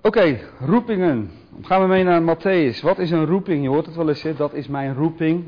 Oké, roepingen. Gaan we mee naar Matthäus. Wat is een roeping? Je hoort het wel eens, hè? Dat is mijn roeping.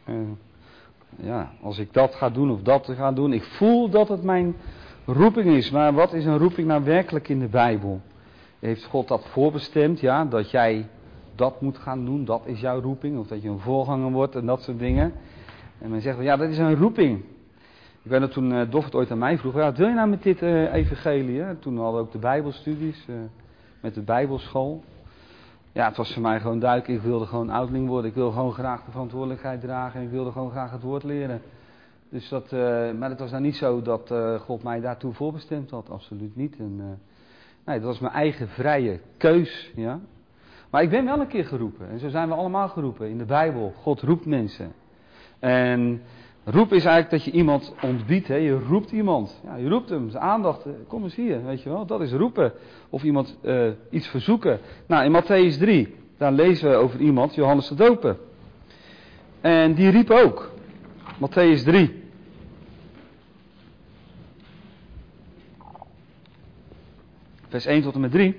Als ik dat ga doen of dat ga doen. Ik voel dat het mijn roeping is. Maar wat is een roeping nou werkelijk in de Bijbel? Heeft God dat voorbestemd? Ja, dat jij dat moet gaan doen. Dat is jouw roeping. Of dat je een voorganger wordt en dat soort dingen. En men zegt, ja, dat is een roeping. Ik weet dat toen Doffert ooit aan mij vroeg. Ja, wat wil je nou met dit evangelie? Hè? Toen hadden we ook de Bijbelstudies. Met de Bijbelschool. Ja, het was voor mij gewoon duidelijk. Ik wilde gewoon ouderling worden. Ik wilde gewoon graag de verantwoordelijkheid dragen. En ik wilde gewoon graag het woord leren. Dus maar het was nou niet zo dat God mij daartoe voorbestemd had. Absoluut niet. Nee, dat was mijn eigen vrije keus. Ja. Maar ik ben wel een keer geroepen. En zo zijn we allemaal geroepen in de Bijbel. God roept mensen. En roepen is eigenlijk dat je iemand ontbiedt. Hè? Je roept iemand. Ja, je roept hem. Zijn aandacht. Kom eens hier. Weet je wel. Dat is roepen. Of iemand iets verzoeken. Nou, in Matthäus 3. Daar lezen we over iemand. Johannes de Doper. En die riep ook. Matthäus 3. Vers 1 tot en met 3.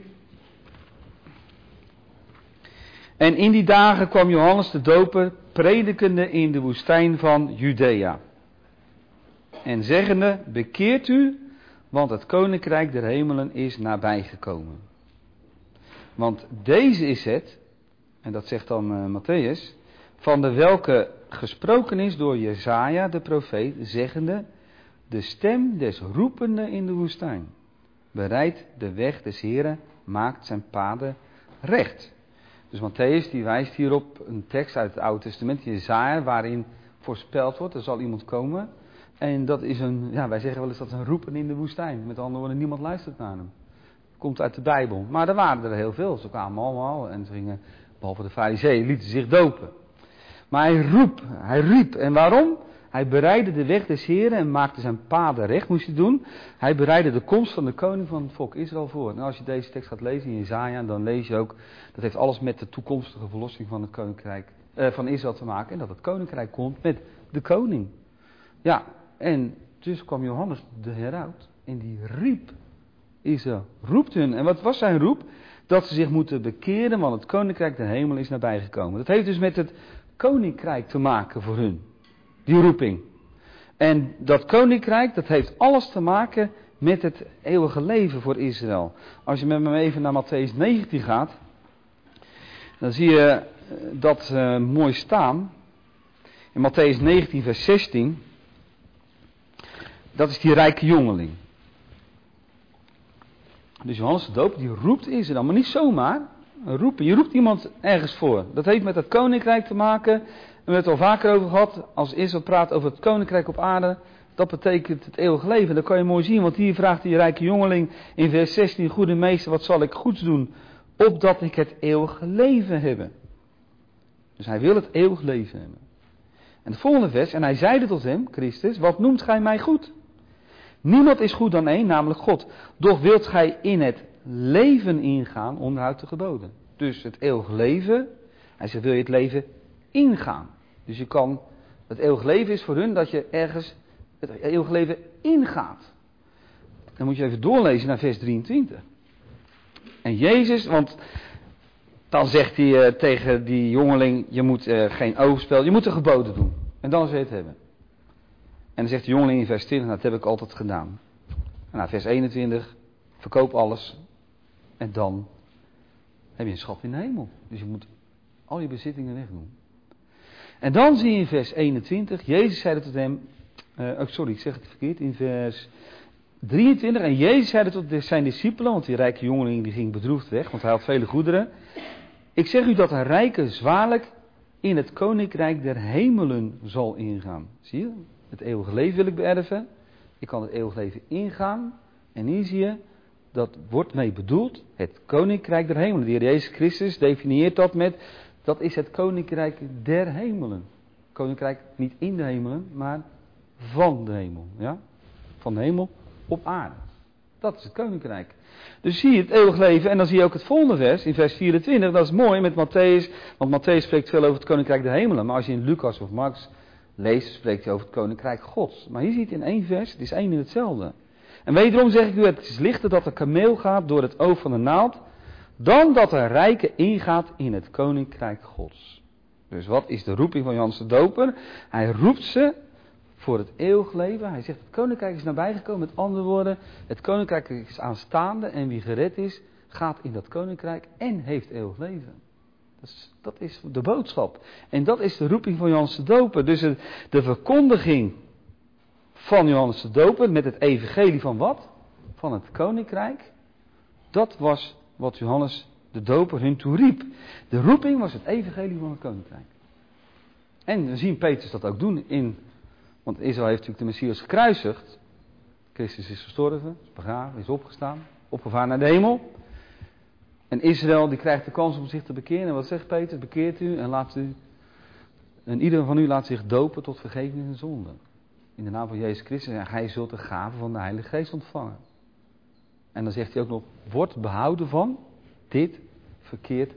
En in die dagen kwam Johannes de Doper predikende in de woestijn van Judea. En zeggende, bekeert u, want het koninkrijk der hemelen is nabijgekomen. Want deze is het, en dat zegt dan Matthäus, van de welke gesproken is door Jesaja de profeet, zeggende, de stem des roepende in de woestijn. Bereidt de weg des Heren, maakt zijn paden recht. Dus Matthäus die wijst hier op een tekst uit het Oude Testament, Jesaja, waarin voorspeld wordt, er zal iemand komen. En dat is wij zeggen wel eens dat is een roepen in de woestijn. Met andere woorden, niemand luistert naar hem. Komt uit de Bijbel. Maar er waren er heel veel, ze kwamen allemaal en ze gingen, behalve de farizeeën, lieten zich dopen. Maar hij riep. En waarom? Hij bereidde de weg des Heren en maakte zijn paden recht, moest hij doen. Hij bereidde de komst van de koning van het volk Israël voor. Nou, als je deze tekst gaat lezen in Jesaja, dan lees je ook, dat heeft alles met de toekomstige verlossing van het koninkrijk van Israël te maken. En dat het koninkrijk komt met de koning. Ja, en dus kwam Johannes de heraut en die riep Israël, roept hun. En wat was zijn roep? Dat ze zich moeten bekeren, want het koninkrijk der hemel is nabijgekomen. Dat heeft dus met het koninkrijk te maken voor hun. Die roeping. En dat koninkrijk, dat heeft alles te maken met het eeuwige leven voor Israël. Als je met me even naar Matthäus 19 gaat, dan zie je dat mooi staan. In Matthäus 19 vers 16, dat is die rijke jongeling. Dus Johannes de Doper, die roept Israël, maar niet zomaar roepen. Je roept iemand ergens voor. Dat heeft met het koninkrijk te maken. We hebben het al vaker over gehad. Als Israël praat over het koninkrijk op aarde, dat betekent het eeuwige leven. Dat kan je mooi zien, want hier vraagt die rijke jongeling in vers 16, goede meester, wat zal ik goeds doen, opdat ik het eeuwige leven heb. Dus hij wil het eeuwige leven hebben. En het volgende vers, en hij zeide tot hem, Christus, wat noemt gij mij goed? Niemand is goed dan één, namelijk God. Doch wilt gij in het leven ingaan, onderhoud de geboden. Dus het eeuwige leven, hij zegt, wil je het leven ingaan? Dus je kan, het eeuwige leven is voor hun dat je ergens het eeuwige leven ingaat. Dan moet je even doorlezen naar vers 23. En Jezus, want dan zegt hij tegen die jongeling, je moet geen overspel, je moet de geboden doen. En dan zul je het hebben. En dan zegt de jongeling in vers 20, dat heb ik altijd gedaan. En nou, vers 21, verkoop alles. En dan heb je een schat in de hemel. Dus je moet al je bezittingen wegdoen. En dan zie je in vers 21, Jezus zeide tot hem, ik zeg het verkeerd, in vers 23. En Jezus zeide tot zijn discipelen, want die rijke jongeling die ging bedroefd weg, want hij had vele goederen. Ik zeg u dat een rijke zwaarlijk in het koninkrijk der hemelen zal ingaan. Zie je? Het eeuwige leven wil ik beërven. Ik kan het eeuwige leven ingaan. En hier zie je, dat wordt mee bedoeld, het koninkrijk der hemelen. De Heer Jezus Christus definieert dat met, dat is het koninkrijk der hemelen. Koninkrijk niet in de hemelen, maar van de hemel. Ja? Van de hemel op aarde. Dat is het koninkrijk. Dus zie je het eeuwig leven en dan zie je ook het volgende vers, in vers 24. Dat is mooi met Matthäus, want Matthäus spreekt veel over het koninkrijk der hemelen. Maar als je in Lucas of Marx leest, spreekt hij over het koninkrijk Gods. Maar hier zie je het in één vers, het is één in hetzelfde. En wederom zeg ik u, het is lichter dat de kameel gaat door het oog van de naald, dan dat de rijke ingaat in het koninkrijk Gods. Dus wat is de roeping van Johannes de Doper? Hij roept ze voor het eeuwig leven. Hij zegt, het koninkrijk is nabijgekomen. Met andere woorden, het koninkrijk is aanstaande en wie gered is, gaat in dat koninkrijk en heeft eeuwig leven. Dat is de boodschap. En dat is de roeping van Johannes de Doper. Dus de verkondiging van Johannes de Doper met het evangelie van wat? Van het koninkrijk. Dat was wat Johannes de Doper hun toeriep. De roeping was het evangelie van het koninkrijk. En we zien Petrus dat ook doen want Israël heeft natuurlijk de Messias gekruisigd. Christus is gestorven, is begraven, is opgestaan, opgevaren naar de hemel. En Israël die krijgt de kans om zich te bekeren. En wat zegt Petrus? Bekeert u en ieder van u laat zich dopen tot vergeving van zonden. In de naam van Jezus Christus. En gij zult de gave van de Heilige Geest ontvangen. En dan zegt hij ook nog, wordt behouden van dit verkeerd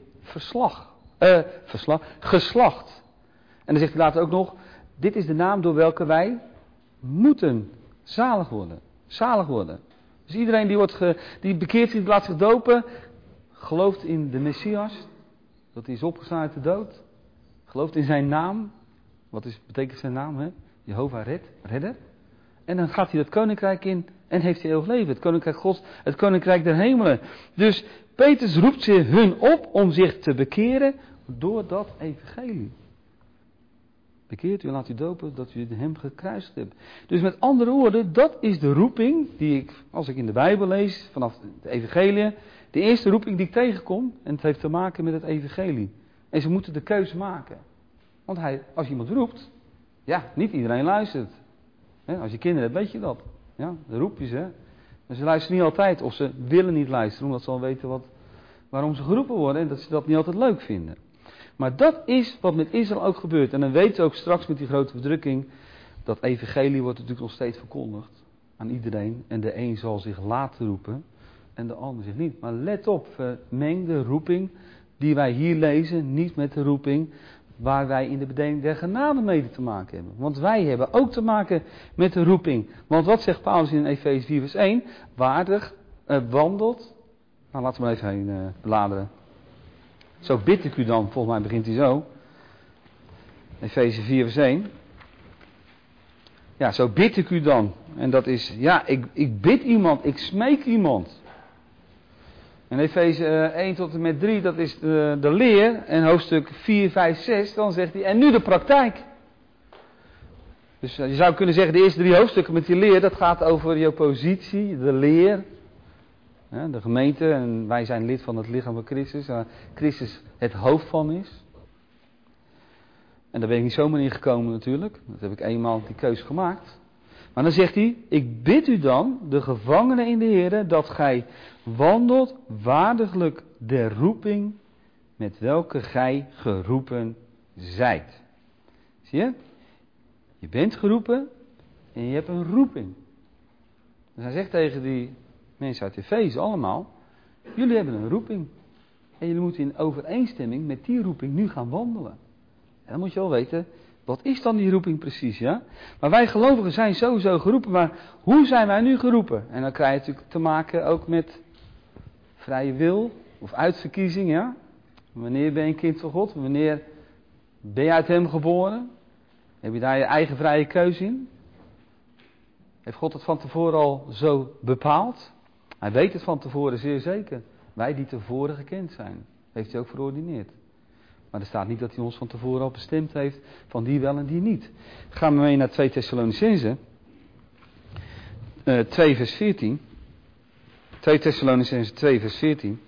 geslacht. En dan zegt hij later ook nog, dit is de naam door welke wij moeten zalig worden. Zalig worden. Dus iedereen die bekeert zich, laat zich dopen, gelooft in de Messias, dat hij is opgestaan uit de dood. Gelooft in zijn naam. Betekent zijn naam? Hè? Jehovah redder. En dan gaat hij dat koninkrijk in en heeft hij eeuwig leven. Het koninkrijk Gods, het koninkrijk der hemelen. Dus Petrus roept ze hun op om zich te bekeren door dat evangelie. Bekeert u en laat u dopen dat u hem gekruisigd hebt. Dus met andere woorden, dat is de roeping die ik, als ik in de Bijbel lees, vanaf de evangelie, de eerste roeping die ik tegenkom. En het heeft te maken met het evangelie. En ze moeten de keuze maken. Want als iemand roept, ja, niet iedereen luistert. Als je kinderen hebt, weet je dat. Ja, dan roep je ze. Maar ze luisteren niet altijd, of ze willen niet luisteren, omdat ze al weten waarom ze geroepen worden en dat ze dat niet altijd leuk vinden. Maar dat is wat met Israël ook gebeurt. En dan weten we ook straks met die grote verdrukking, dat evangelie wordt natuurlijk nog steeds verkondigd aan iedereen. En de een zal zich laten roepen en de ander zich niet. Maar let op, vermeng de roeping die wij hier lezen niet met de roeping waar wij in de bedeling der genade mede te maken hebben. Want wij hebben ook te maken met de roeping. Want wat zegt Paulus in Efeze 4 vers 1? Waardig wandelt. Nou, laten we maar even heen bladeren. Zo bid ik u dan, volgens mij begint hij zo. Efeze 4 vers 1. Ja, zo bid ik u dan. En dat is, ja, ik bid iemand, ik smeek iemand. En Efeze 1 tot en met 3, dat is de leer. En hoofdstuk 4, 5, 6, dan zegt hij, en nu de praktijk. Dus je zou kunnen zeggen, de eerste 3 hoofdstukken met die leer, dat gaat over je positie, de leer. De gemeente, en wij zijn lid van het lichaam van Christus, waar Christus het hoofd van is. En daar ben ik niet zomaar in gekomen natuurlijk, dat heb ik eenmaal die keuze gemaakt. Maar dan zegt hij, ik bid u dan, de gevangenen in de Heere, dat gij wandelt waardiglijk der roeping met welke gij geroepen zijt. Zie je? Je bent geroepen en je hebt een roeping. Dus hij zegt tegen die mensen uit Efeze allemaal, jullie hebben een roeping. En jullie moeten in overeenstemming met die roeping nu gaan wandelen. En dan moet je wel weten, wat is dan die roeping precies, ja? Maar wij gelovigen zijn sowieso geroepen, maar hoe zijn wij nu geroepen? En dan krijg je natuurlijk te maken ook met vrije wil of uitverkiezing, ja? Wanneer ben je een kind van God? Wanneer ben je uit hem geboren? Heb je daar je eigen vrije keuze in? Heeft God het van tevoren al zo bepaald? Hij weet het van tevoren zeer zeker. Wij die tevoren gekend zijn, heeft hij ook verordineerd. Maar er staat niet dat hij ons van tevoren al bestemd heeft van die wel en die niet. Gaan we mee naar 2 Thessalonicenzen. 2 vers 14. 2 Thessalonicenzen 2 vers 14.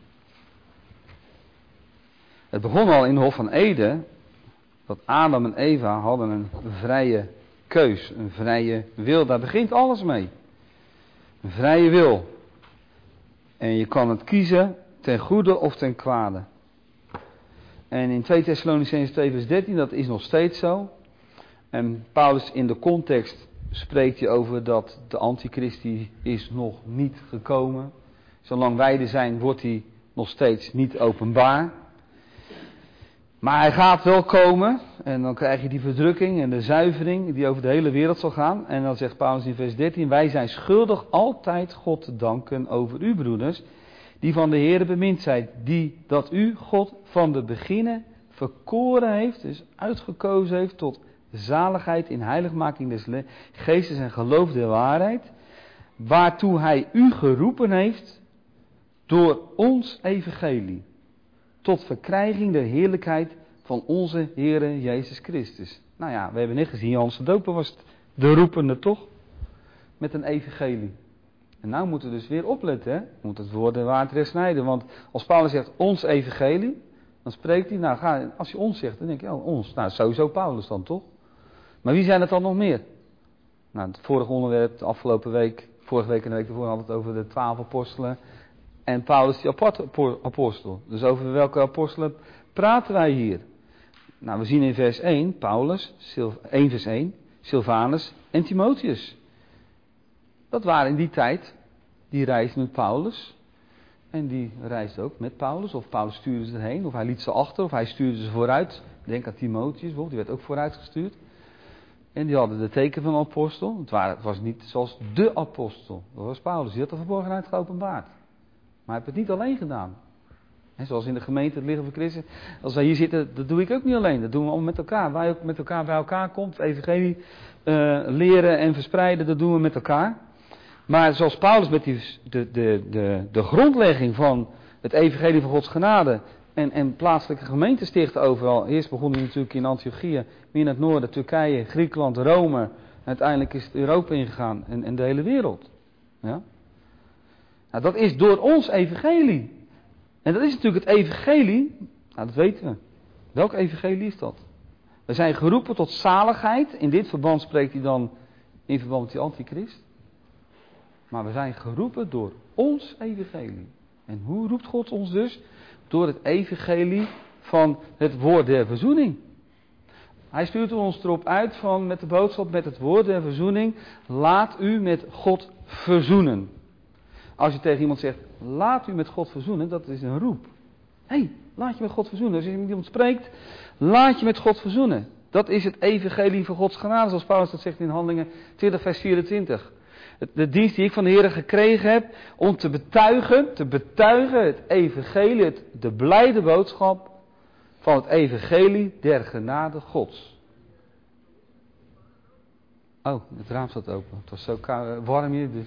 Het begon al in de Hof van Eden. Dat Adam en Eva hadden een vrije keus. Een vrije wil. Daar begint alles mee. Een vrije wil. En je kan het kiezen ten goede of ten kwade. En in 2 Thessalonicenzen 2 vers 13, dat is nog steeds zo. En Paulus in de context spreekt hij over dat de antichrist die is nog niet gekomen. Zolang wij er zijn, wordt hij nog steeds niet openbaar. Maar hij gaat wel komen. En dan krijg je die verdrukking en de zuivering die over de hele wereld zal gaan. En dan zegt Paulus in vers 13, wij zijn schuldig altijd God te danken over u, broeders, die van de Heere bemind zijt, die dat u, God, van de beginnen verkoren heeft, dus uitgekozen heeft tot zaligheid in heiligmaking des geestes en geloof der waarheid, waartoe hij u geroepen heeft door ons evangelie, tot verkrijging der heerlijkheid van onze Heere Jezus Christus. Nou ja, we hebben net gezien, Johannes de Doper was de roepende toch? Met een evangelie. En nou moeten we dus weer opletten, hè? We moeten het woord der waarheid recht snijden, want als Paulus zegt ons evangelie, dan spreekt hij, nou als hij ons zegt, dan denk je, oh ons, nou sowieso Paulus dan toch? Maar wie zijn het dan nog meer? Nou, het vorige onderwerp, de afgelopen week, vorige week en de week ervoor hadden we het over de 12 apostelen en Paulus die aparte apostel. Dus over welke apostelen praten wij hier? Nou, we zien in vers 1, Paulus, 1 vers 1, Silvanus en Timotheus. Dat waren in die tijd, die reisden met Paulus. En die reisden ook met Paulus. Of Paulus stuurde ze erheen, of hij liet ze achter, of hij stuurde ze vooruit. Denk aan Timotheus bijvoorbeeld, die werd ook vooruitgestuurd. En die hadden de teken van een apostel. Het was niet zoals de apostel. Dat was Paulus, die had de verborgenheid geopenbaard. Maar hij heeft het niet alleen gedaan. En zoals in de gemeente het lichaam van Christus. Als wij hier zitten, dat doe ik ook niet alleen. Dat doen we allemaal met elkaar. Waar je ook met elkaar bij elkaar komt, het evangelie leren en verspreiden, dat doen we met elkaar. Maar zoals Paulus met de grondlegging van het evangelie van Gods genade en plaatselijke gemeenten stichten overal. Eerst begon hij natuurlijk in Antiochië, meer in het noorden, Turkije, Griekenland, Rome. En uiteindelijk is het Europa ingegaan en de hele wereld. Ja? Nou, dat is door ons evangelie. En dat is natuurlijk het evangelie, nou dat weten we. Welk evangelie is dat? We zijn geroepen tot zaligheid. In dit verband spreekt hij dan in verband met die antichrist. Maar we zijn geroepen door ons evangelie. En hoe roept God ons dus? Door het evangelie van het woord der verzoening. Hij stuurt ons erop uit van met de boodschap, met het woord der verzoening. Laat u met God verzoenen. Als je tegen iemand zegt, laat u met God verzoenen, dat is een roep. Hé, laat je met God verzoenen. Als je met iemand spreekt, laat je met God verzoenen. Dat is het evangelie van Gods genade, zoals Paulus dat zegt in Handelingen 20 vers 24. De dienst die ik van de Heer gekregen heb om te betuigen het evangelie, de blijde boodschap van het evangelie der genade Gods. Oh, het raam staat open. Het was zo warm hier. Dus.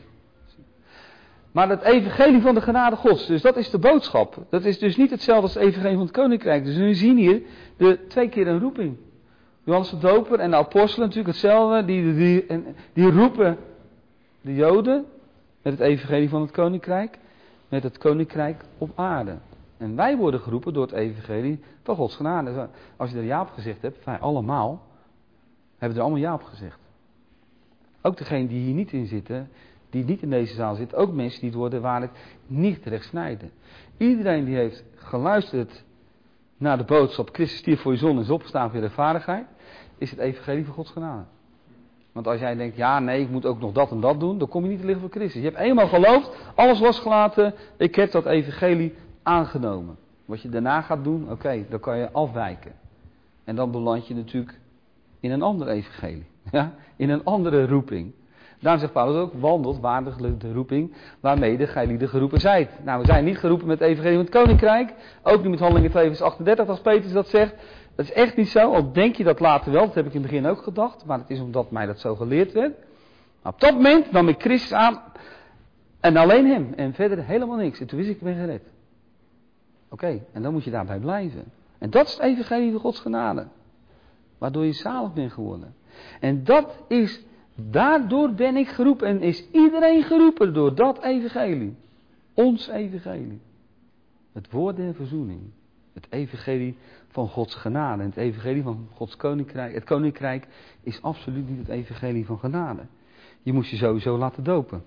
Maar het evangelie van de genade Gods, dus dat is de boodschap. Dat is dus niet hetzelfde als het evangelie van het koninkrijk. Dus we zien hier 2 keer een roeping. Johannes de Doper en de apostelen natuurlijk hetzelfde. Die roepen de Joden met het evangelie van het koninkrijk, met het koninkrijk op aarde. En wij worden geroepen door het evangelie van Gods genade. Als je er ja op gezegd hebt, wij allemaal, hebben er allemaal ja op gezegd. Ook degenen die hier niet in zitten, die niet in deze zaal zitten, ook mensen die het woord der waarheid niet recht snijden. Iedereen die heeft geluisterd naar de boodschap, Christus stierf voor je zonde en is opgestaan voor je rechtvaardigheid, is het evangelie van Gods genade. Want als jij denkt, ja nee, ik moet ook nog dat en dat doen, dan kom je niet te liggen voor Christus. Je hebt eenmaal geloofd, alles losgelaten, ik heb dat evangelie aangenomen. Wat je daarna gaat doen, oké, dan kan je afwijken. En dan beland je natuurlijk in een ander evangelie. Ja? In een andere roeping. Daarom zegt Paulus ook, wandelt waardig de roeping waarmee gij lieden geroepen zijt. Nou, we zijn niet geroepen met het evangelie van het koninkrijk. Ook niet met Handelingen 2 vers 38 als Petrus dat zegt. Dat is echt niet zo, al denk je dat later wel, dat heb ik in het begin ook gedacht. Maar het is omdat mij dat zo geleerd werd. Maar op dat moment nam ik Christus aan en alleen hem. En verder helemaal niks. En toen wist ik ben gered. Oké, en dan moet je daarbij blijven. En dat is het evangelie van Gods genade. Waardoor je zalig bent geworden. En dat is, daardoor ben ik geroepen. En is iedereen geroepen door dat evangelie. Ons evangelie. Het woord der verzoening. Het evangelie van Gods genade. En het evangelie van Gods koninkrijk. Het koninkrijk is absoluut niet het evangelie van genade. Je moest je sowieso laten dopen.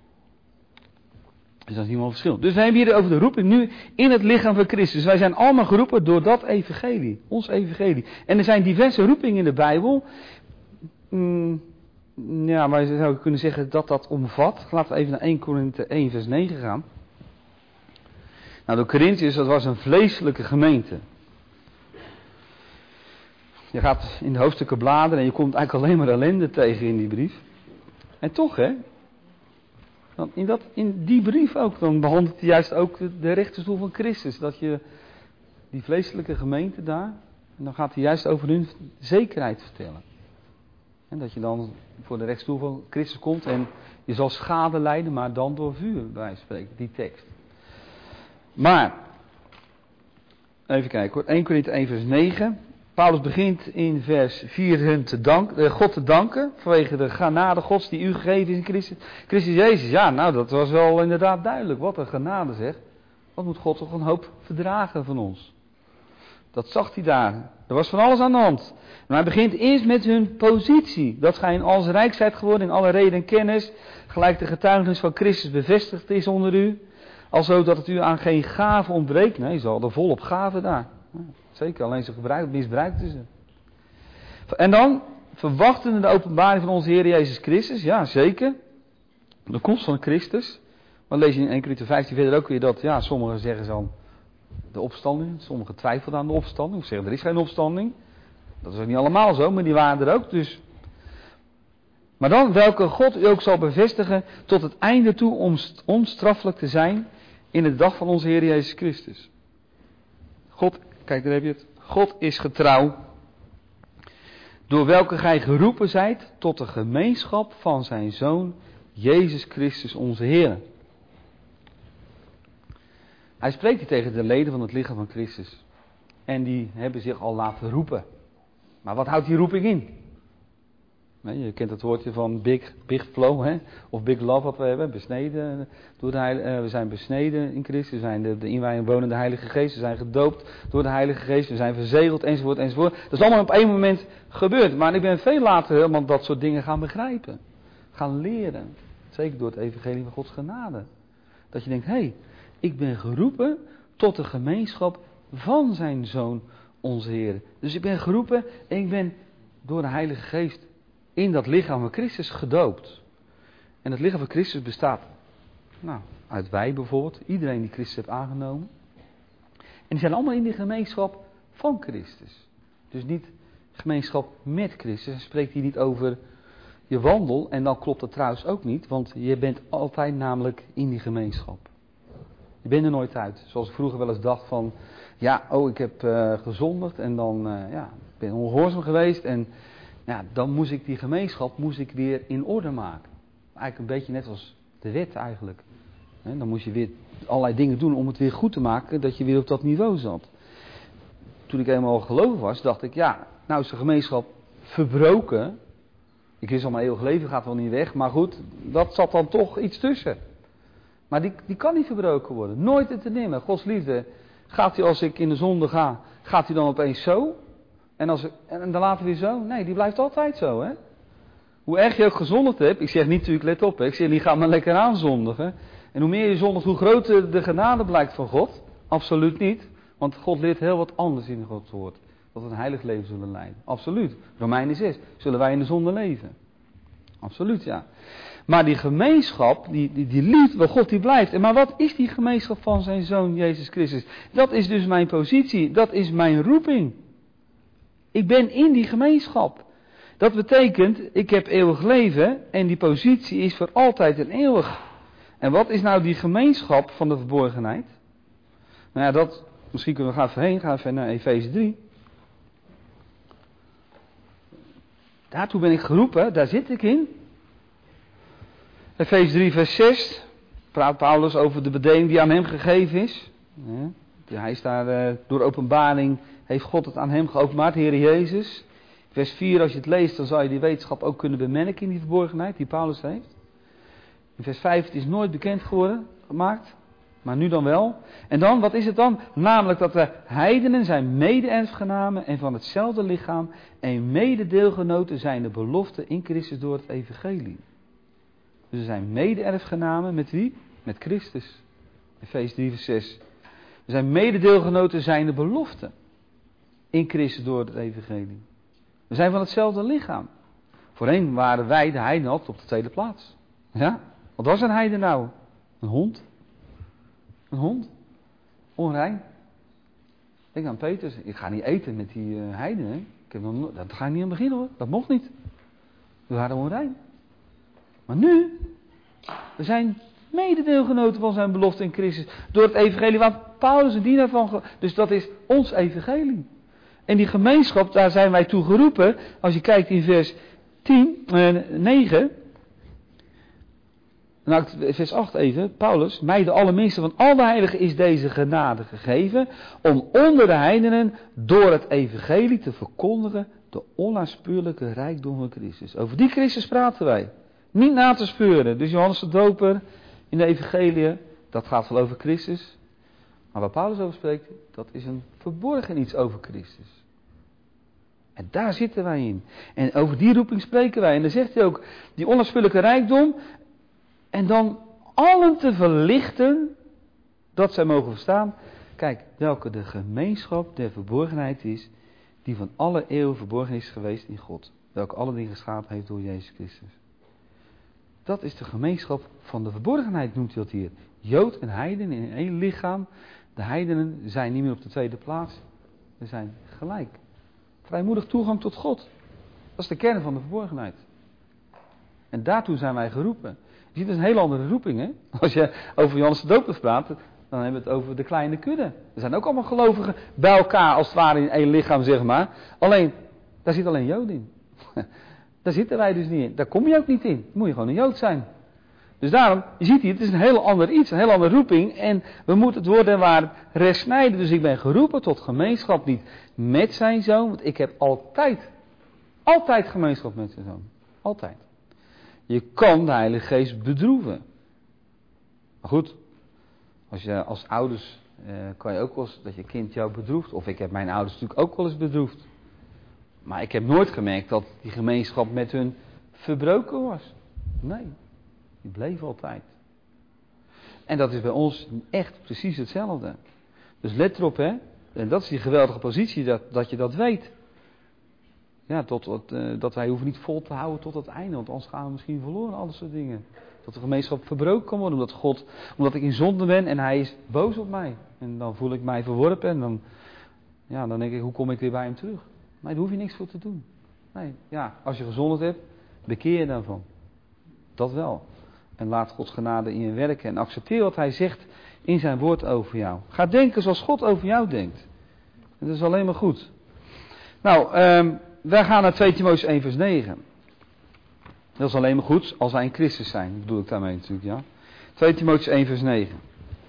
Dus dat is helemaal verschil. Dus wij hebben hier over de roeping nu in het lichaam van Christus. Wij zijn allemaal geroepen door dat evangelie. Ons evangelie. En er zijn diverse roepingen in de Bijbel. Ja, maar je zou kunnen zeggen dat dat omvat. Laten we even naar 1 Korinthe 1 vers 9 gaan. Nou, de Corinthiërs, dat was een vleeselijke gemeente. Je gaat in de hoofdstukken bladeren en je komt eigenlijk alleen maar ellende tegen in die brief. En toch, hè. Dan in die brief ook, dan behandelt hij juist ook de rechterstoel van Christus. Dat je die vleeselijke gemeente daar, en dan gaat hij juist over hun zekerheid vertellen. En dat je dan voor de rechterstoel van Christus komt en je zal schade lijden, maar dan door vuur, bij wijze van spreken, die tekst. Maar, even kijken hoor, 1 Korinthe 1 vers 9. Paulus begint in vers 4 God te danken vanwege de genade Gods die u gegeven is in Christus Jezus. Ja, nou dat was wel inderdaad duidelijk. Wat een genade zeg. Wat moet God toch een hoop verdragen van ons. Dat zag hij daar. Er was van alles aan de hand. Maar hij begint eerst met hun positie. Dat gij in alles rijk zijt geworden in alle reden en kennis. Gelijk de getuigenis van Christus bevestigd is onder u. Alzo dat het u aan geen gave ontbreekt. Nee, ze hadden volop gave daar. Zeker, alleen ze misbruikten ze. En dan verwachten de openbaring van onze Heer Jezus Christus. Ja, zeker. De komst van Christus. Maar lees je in 1 Korinthe 15 verder ook weer dat, ja, sommigen zeggen dan de opstanding. Sommigen twijfelen aan de opstanding. Of zeggen er is geen opstanding. Dat is ook niet allemaal zo, maar die waren er ook. Dus. Maar dan, welke God u ook zal bevestigen tot het einde toe om onstraffelijk te zijn in de dag van onze Heer Jezus Christus. God, kijk daar heb je het. God is getrouw. Door welke gij geroepen zijt tot de gemeenschap van zijn Zoon Jezus Christus onze Heer. Hij spreekt hier tegen de leden van het lichaam van Christus. En die hebben zich al laten roepen. Maar wat houdt die roeping in? Je kent het woordje van big flow, hè? Of big love wat we hebben. Besneden door de Heilige, we zijn besneden in Christus. We zijn de inwijding wonende Heilige Geest. We zijn gedoopt door de Heilige Geest. We zijn verzegeld enzovoort enzovoort. Dat is allemaal op één moment gebeurd. Maar ik ben veel later helemaal dat soort dingen gaan begrijpen. Gaan leren. Zeker door het evangelie van Gods genade. Dat je denkt, hé, ik ben geroepen tot de gemeenschap van zijn Zoon onze Heer. Dus ik ben geroepen en ik ben door de Heilige Geest in dat lichaam van Christus gedoopt. En het lichaam van Christus bestaat uit wij bijvoorbeeld. Iedereen die Christus heeft aangenomen. En die zijn allemaal in die gemeenschap van Christus. Dus niet gemeenschap met Christus. Hij spreekt hier niet over je wandel. En dan klopt dat trouwens ook niet. Want je bent altijd namelijk in die gemeenschap. Je bent er nooit uit. Zoals ik vroeger wel eens dacht van, ik heb gezondigd en dan ben ik ongehoorzaam geweest en dan moest ik die gemeenschap weer in orde maken. Eigenlijk een beetje net als de wet eigenlijk. Dan moest je weer allerlei dingen doen om het weer goed te maken, dat je weer op dat niveau zat. Toen ik eenmaal gelovig was, dacht ik, nou is de gemeenschap verbroken. Ik wist al, mijn eeuwig leven gaat wel niet weg, maar goed, dat zat dan toch iets tussen. Maar die kan niet verbroken worden. Nooit en te nimmer. Gods liefde. Gaat hij als ik in de zonde ga, gaat hij dan opeens zo? En dan later weer zo? Nee, die blijft altijd zo, hè. Hoe erg je ook gezondigd hebt. Ik zeg niet natuurlijk, let op, hè. Ik zeg niet, ga maar lekker aanzondigen. En hoe meer je zondigt, hoe groter de genade blijkt van God. Absoluut niet. Want God leert heel wat anders in Gods woord. Dat we een heilig leven zullen leiden. Absoluut. Romeinen 6. Zullen wij in de zonde leven? Absoluut, ja. Maar die gemeenschap, die liefde van God, die blijft. Maar wat is die gemeenschap van zijn Zoon Jezus Christus? Dat is dus mijn positie. Dat is mijn roeping. Ik ben in die gemeenschap. Dat betekent, ik heb eeuwig leven en die positie is voor altijd en eeuwig. En wat is nou die gemeenschap van de verborgenheid? Misschien kunnen we gaan even naar Efeze 3. Daartoe ben ik geroepen, daar zit ik in. Efeze 3 vers 6 praat Paulus over de bedeling die aan hem gegeven is. Hij is daar door openbaring, heeft God het aan hem geopenbaard, Heer Jezus. Vers 4, als je het leest, dan zou je die wetenschap ook kunnen bemerken in die verborgenheid die Paulus heeft. In vers 5, het is nooit bekend gemaakt, maar nu dan wel. En dan, wat is het dan? Namelijk dat de heidenen zijn mede-erfgenamen en van hetzelfde lichaam en mede-deelgenoten zijn de beloften in Christus door het evangelie. Dus we zijn mede-erfgenamen met wie? Met Christus. Efeze 3 vers 6. We zijn mededeelgenoten zijn de beloften in Christus door het evangelie. We zijn van hetzelfde lichaam. Voorheen waren wij, de heidenen, altijd op de tweede plaats. Ja? Wat was een heiden nou? Een hond. Een hond. Onrein. Denk aan Petrus. Ik ga niet eten met die heidenen. Dat ga ik niet aan beginnen hoor. Dat mocht niet. We waren onrein. Maar nu, we zijn mededeelgenoten van zijn belofte in Christus. Door het evangelie waar Paulus een dienaar van... Dus dat is ons evangelie. En die gemeenschap, daar zijn wij toe geroepen. Als je kijkt in vers 9... Nou, vers 8 even. Paulus, mij de allerminste van al de heiligen is deze genade gegeven. Om onder de heidenen door het evangelie te verkondigen de onnaspeurlijke rijkdom van Christus. Over die Christus praten wij. Niet na te speuren. Dus Johannes de Doper in de evangelie, dat gaat wel over Christus. Maar waar Paulus over spreekt, dat is een verborgen iets over Christus. En daar zitten wij in. En over die roeping spreken wij. En dan zegt hij ook, die onnaspeurlijke rijkdom. En dan allen te verlichten, dat zij mogen verstaan. Kijk, welke de gemeenschap der verborgenheid is, die van alle eeuwen verborgen is geweest in God. Welke alle dingen geschapen heeft door Jezus Christus. Dat is de gemeenschap van de verborgenheid, noemt hij dat hier. Jood en heiden in één lichaam. De heidenen zijn niet meer op de tweede plaats. We zijn gelijk. Vrijmoedig toegang tot God. Dat is de kern van de verborgenheid. En daartoe zijn wij geroepen. Je ziet, dat is een hele andere roeping, hè? Als je over Johannes de Doper praat, dan hebben we het over de kleine kudde. Er zijn ook allemaal gelovigen bij elkaar, als het ware in één lichaam, zeg maar. Alleen, daar zit alleen Jood in. Daar zitten wij dus niet in. Daar kom je ook niet in. Dan moet je gewoon een Jood zijn. Dus daarom, je ziet hier, het is een heel ander iets, een heel andere roeping. En we moeten het woord en waarheid recht snijden. Dus ik ben geroepen tot gemeenschap, niet met zijn zoon. Want ik heb altijd gemeenschap met zijn zoon. Altijd. Je kan de Heilige Geest bedroeven. Maar goed, als ouders kan je ook wel eens dat je kind jou bedroeft. Of ik heb mijn ouders natuurlijk ook wel eens bedroefd. Maar ik heb nooit gemerkt dat die gemeenschap met hun verbroken was. Nee, die bleef altijd. En dat is bij ons echt precies hetzelfde. Dus let erop, hè. En dat is die geweldige positie, dat je dat weet. Ja, dat wij hoeven niet vol te houden tot het einde, want anders gaan we misschien verloren, al dat soort dingen. Dat de gemeenschap verbroken kan worden, omdat ik in zonde ben en hij is boos op mij. En dan voel ik mij verworpen en dan denk ik, hoe kom ik weer bij hem terug? Nee, daar hoef je niks voor te doen. Nee, ja, als je gezondigd hebt, bekeer je daarvan. Dat wel. En laat Gods genade in je werken en accepteer wat hij zegt in zijn woord over jou. Ga denken zoals God over jou denkt. En dat is alleen maar goed. Nou, wij gaan naar 2 Timotheüs 1 vers 9. Dat is alleen maar goed als wij in Christus zijn. Dat bedoel ik daarmee natuurlijk, ja. 2 Timotheüs 1 vers 9.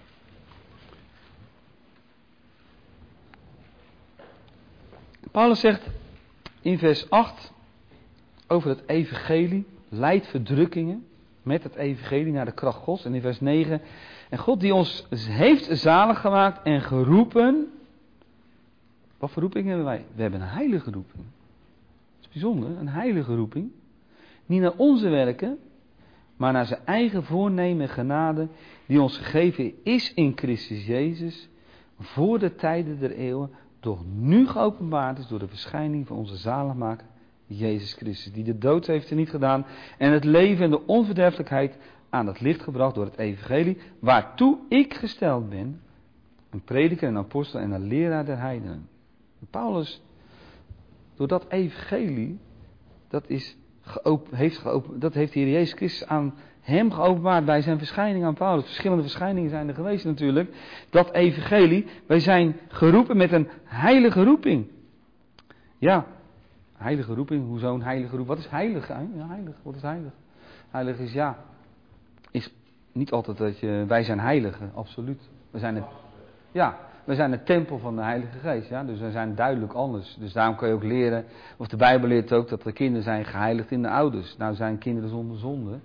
Paulus zegt in vers 8 over het evangelie. Leidt verdrukkingen met het evangelie naar de kracht Gods. En in vers 9. En God die ons heeft zalig gemaakt en geroepen. Wat voor roeping hebben wij? We hebben een heilige roeping. Dat is bijzonder, een heilige roeping. Niet naar onze werken, maar naar zijn eigen voornemen en genade die ons gegeven is in Christus Jezus voor de tijden der eeuwen, doch nu geopenbaard is door de verschijning van onze zaligmaker Jezus Christus, die de dood heeft er niet gedaan en het leven en de onverderfelijkheid aan het licht gebracht door het evangelie, waartoe ik gesteld ben, een prediker, een apostel en een leraar der heidenen. Paulus, door dat evangelie, dat heeft de Heer Jezus Christus aan hem geopenbaard bij zijn verschijning aan Paulus. Verschillende verschijningen zijn er geweest natuurlijk. Dat evangelie, wij zijn geroepen met een heilige roeping. Ja, heilige roeping, hoezo een heilige roeping? Wat is heilig? Ja, heilig, wat is heilig? Heilig is niet altijd wij zijn heiligen, absoluut. We zijn het tempel van de Heilige Geest, ja. Dus we zijn duidelijk anders. Dus daarom kan je ook leren, of de Bijbel leert ook, dat de kinderen zijn geheiligd in de ouders. Nou zijn kinderen zonder zonde.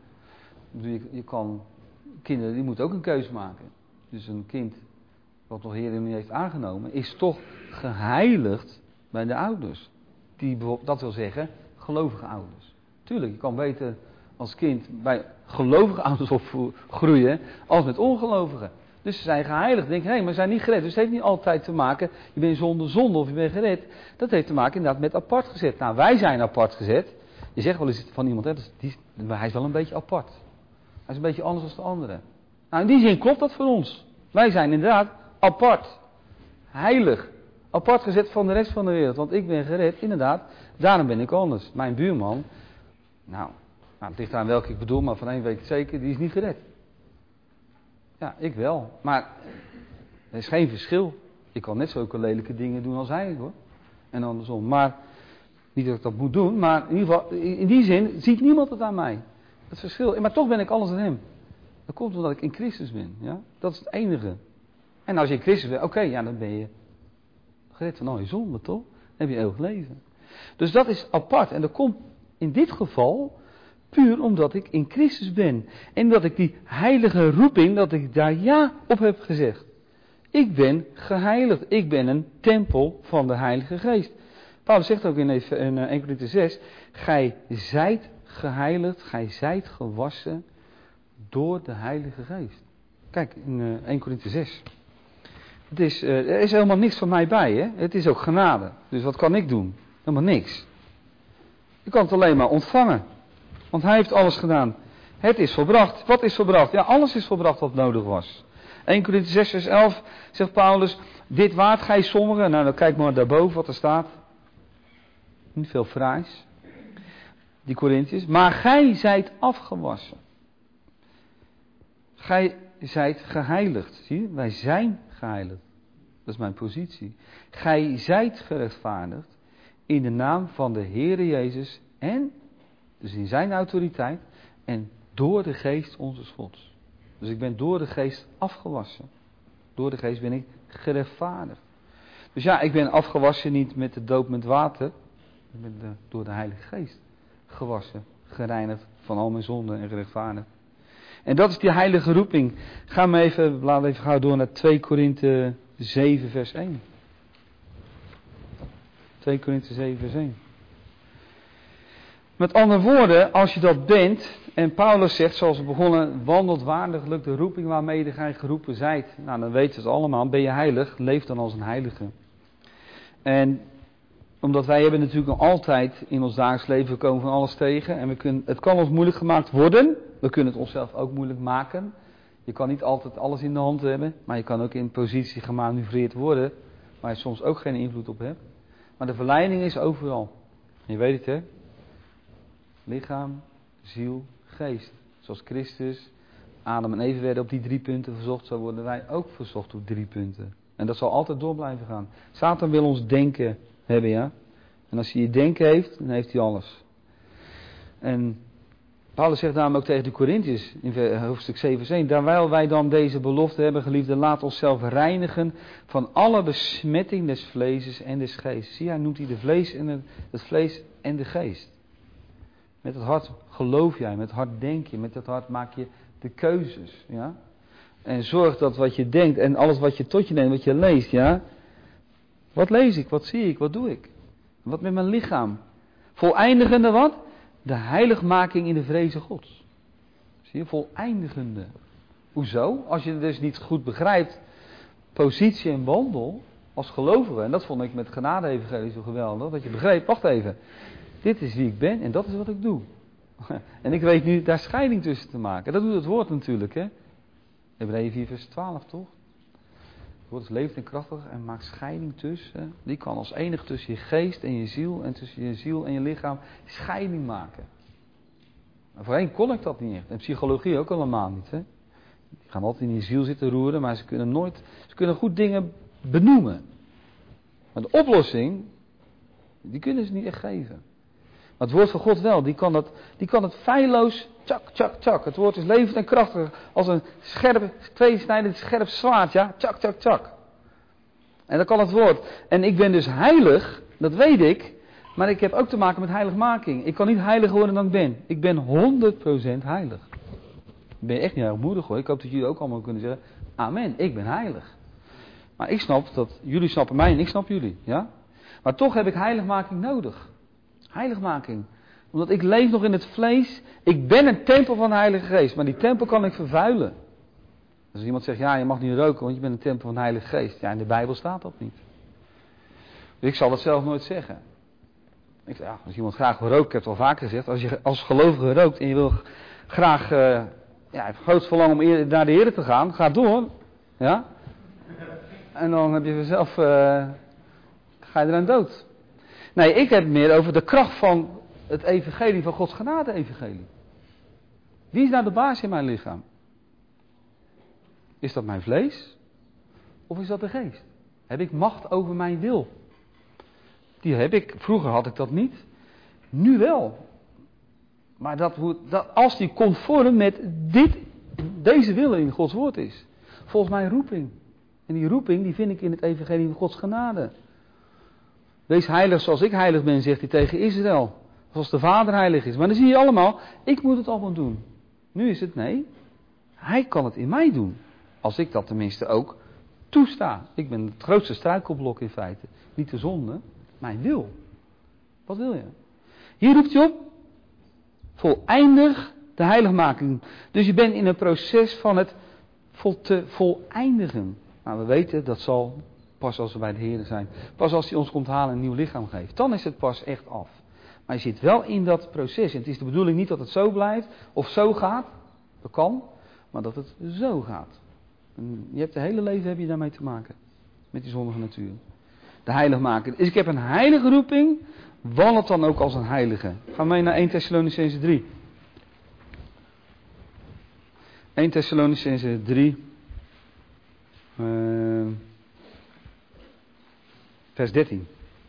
Kinderen die moeten ook een keuze maken. Dus een kind, wat nog Heer niet heeft aangenomen, is toch geheiligd bij de ouders. Dat wil zeggen, gelovige ouders. Tuurlijk, je kan beter als kind bij gelovige ouders opgroeien, als met ongelovigen. Dus ze zijn geheiligd. Denk maar ze zijn niet gered. Dus het heeft niet altijd te maken, je bent zonder zonde of je bent gered. Dat heeft te maken inderdaad met apart gezet. Nou, wij zijn apart gezet. Je zegt wel eens van iemand, hij is wel een beetje apart. Hij is een beetje anders dan de anderen. Nou, in die zin klopt dat voor ons. Wij zijn inderdaad apart. Heilig. Apart gezet van de rest van de wereld. Want ik ben gered, inderdaad. Daarom ben ik anders. Mijn buurman, nou het ligt aan welke ik bedoel, maar van één weet ik zeker, die is niet gered. Ja, ik wel. Maar er is geen verschil. Ik kan net zulke lelijke dingen doen als hij, hoor. En andersom. Maar, niet dat ik dat moet doen, maar in ieder geval, in die zin ziet niemand het aan mij. Het verschil. Maar toch ben ik alles aan hem. Dat komt omdat ik in Christus ben. Ja? Dat is het enige. En als je in Christus bent, oké, ja, dan ben je gered van al je zonde, toch? Dan heb je eeuwig leven. Dus dat is apart. En dat komt in dit geval puur omdat ik in Christus ben. En dat ik die heilige roeping, dat ik daar ja op heb gezegd. Ik ben geheiligd. Ik ben een tempel van de Heilige Geest. Paulus zegt ook in 1 Korinthe 6. Gij zijt geheiligd, gij zijt gewassen door de Heilige Geest. Kijk, in 1 Korinthe 6. Er is helemaal niks van mij bij, hè. Het is ook genade. Dus wat kan ik doen? Helemaal niks. Je kan het alleen maar ontvangen. Want hij heeft alles gedaan. Het is volbracht. Wat is volbracht? Ja, alles is volbracht wat nodig was. 1 Korinthe 6 vers 11 zegt Paulus. Dit waard gij sommigen. Nou, dan kijk maar daarboven wat er staat. Niet veel fraais. Die Korinthiërs. Maar gij zijt afgewassen. Gij zijt geheiligd. Zie je? Wij zijn geheiligd. Dat is mijn positie. Gij zijt gerechtvaardigd in de naam van de Heere Jezus en, dus in zijn autoriteit, en door de geest onze Gods. Dus ik ben door de geest afgewassen. Door de geest ben ik gerechtvaardigd. Dus ja, ik ben afgewassen niet met de doop met water. Ik ben door de Heilige Geest gewassen, gereinigd van al mijn zonden en gerechtvaardigd. En dat is die heilige roeping. Laten we even gauw door naar 2 Korinthe 7 vers 1. 2 Korinthe 7 vers 1. Met andere woorden, als je dat bent, en Paulus zegt, zoals we begonnen, wandelt waardiglijk de roeping waarmee gij geroepen zijt. Nou, dan weten we het allemaal. Ben je heilig, leef dan als een heilige. En omdat wij hebben natuurlijk nog altijd in ons dagelijks leven, we komen van alles tegen. En het kan ons moeilijk gemaakt worden. We kunnen het onszelf ook moeilijk maken. Je kan niet altijd alles in de hand hebben. Maar je kan ook in positie gemanoeuvreerd worden. Waar je soms ook geen invloed op hebt. Maar de verleiding is overal. Je weet het, hè. Lichaam, ziel, geest. Zoals Christus, Adam en Eva werden op die 3 punten verzocht. Zo worden wij ook verzocht op 3 punten. En dat zal altijd door blijven gaan. Satan wil ons denken hebben, ja. En als hij je denken heeft, dan heeft hij alles. En Paulus zegt daarom ook tegen de Korinthiërs in hoofdstuk 7 vers 1. Terwijl wij dan deze belofte hebben, geliefde, laat onszelf reinigen van alle besmetting des vleeses en des geestes. Zie, hij noemt hier het vlees en de geest. Met het hart geloof jij, met het hart denk je, met het hart maak je de keuzes, ja. En zorg dat wat je denkt en alles wat je tot je neemt, wat je leest, ja. Wat lees ik, wat zie ik, wat doe ik? Wat met mijn lichaam? Voleindigende wat? De heiligmaking in de vreze Gods. Zie je, voleindigende. Hoezo? Als je het dus niet goed begrijpt, positie en wandel als gelovige. En dat vond ik met genade-evangelie zo geweldig. Dat je begreep, wacht even. Dit is wie ik ben en dat is wat ik doe. En ik weet nu daar scheiding tussen te maken. Dat doet het woord natuurlijk, hè. Hebreeën 4 vers 12, toch? Het woord is levend en krachtig en maakt scheiding tussen. Die kan als enig tussen je geest en je ziel en tussen je ziel en je lichaam scheiding maken. Maar voorheen kon ik dat niet echt. En psychologie ook allemaal niet, hè. Die gaan altijd in je ziel zitten roeren, maar ze kunnen goed dingen benoemen. Maar de oplossing, die kunnen ze niet echt geven. Maar het woord van God wel, die kan het feilloos, tjak, tjak, tjak. Het woord is levend en krachtig, als een tweesnijdend scherp zwaard, ja, tjak, tjak, tjak. En dat kan het woord. En ik ben dus heilig, dat weet ik, maar ik heb ook te maken met heiligmaking. Ik kan niet heiliger worden dan ik ben. Ik ben 100% heilig. Ik ben echt niet erg moedig hoor. Ik hoop dat jullie ook allemaal kunnen zeggen, amen, ik ben heilig. Maar ik snap dat, jullie snappen mij en ik snap jullie, ja. Maar toch heb ik heiligmaking nodig. Heiligmaking. Omdat ik leef nog in het vlees. Ik ben een tempel van de Heilige Geest. Maar die tempel kan ik vervuilen. Dus als iemand zegt, ja, je mag niet roken, want je bent een tempel van de Heilige Geest. Ja, in de Bijbel staat dat niet. Dus ik zal dat zelf nooit zeggen. Als iemand graag wil roken, ik heb het al vaker gezegd. Als je als gelovige rookt en je wil graag, hebt groot verlangen om naar de Heer te gaan, ga door. Ja. En dan heb je vanzelf, ga je eraan dood. Nee, ik heb het meer over de kracht van het evangelie, van Gods genade-evangelie. Wie is nou de baas in mijn lichaam? Is dat mijn vlees? Of is dat de geest? Heb ik macht over mijn wil? Die heb ik. Vroeger had ik dat niet. Nu wel. Maar als die conform met deze wil in Gods woord is. Volgens mijn roeping. En die roeping die vind ik in het evangelie van Gods genade. Wees heilig zoals ik heilig ben, zegt hij tegen Israël. Zoals de Vader heilig is. Maar dan zie je allemaal, ik moet het allemaal doen. Nu is het nee. Hij kan het in mij doen. Als ik dat tenminste ook toesta. Ik ben het grootste struikelblok in feite. Niet de zonde, mijn wil. Wat wil je? Hier roept hij op. Voleindig de heiligmaking. Dus je bent in een proces van het te voleindigen. Nou, we weten dat zal pas als we bij de Heer zijn. Pas als hij ons komt halen en een nieuw lichaam geeft. Dan is het pas echt af. Maar je zit wel in dat proces. En het is de bedoeling niet dat het zo blijft of zo gaat. Dat kan. Maar dat het zo gaat. En je hebt het hele leven heb je daarmee te maken. Met die zondige natuur. De heiligmaker. Dus ik heb een heilige roeping. Wandelt dan ook als een heilige. Ga mee naar 1 Thessalonicenzen 3. 1 Thessalonicenzen 3. Vers 13.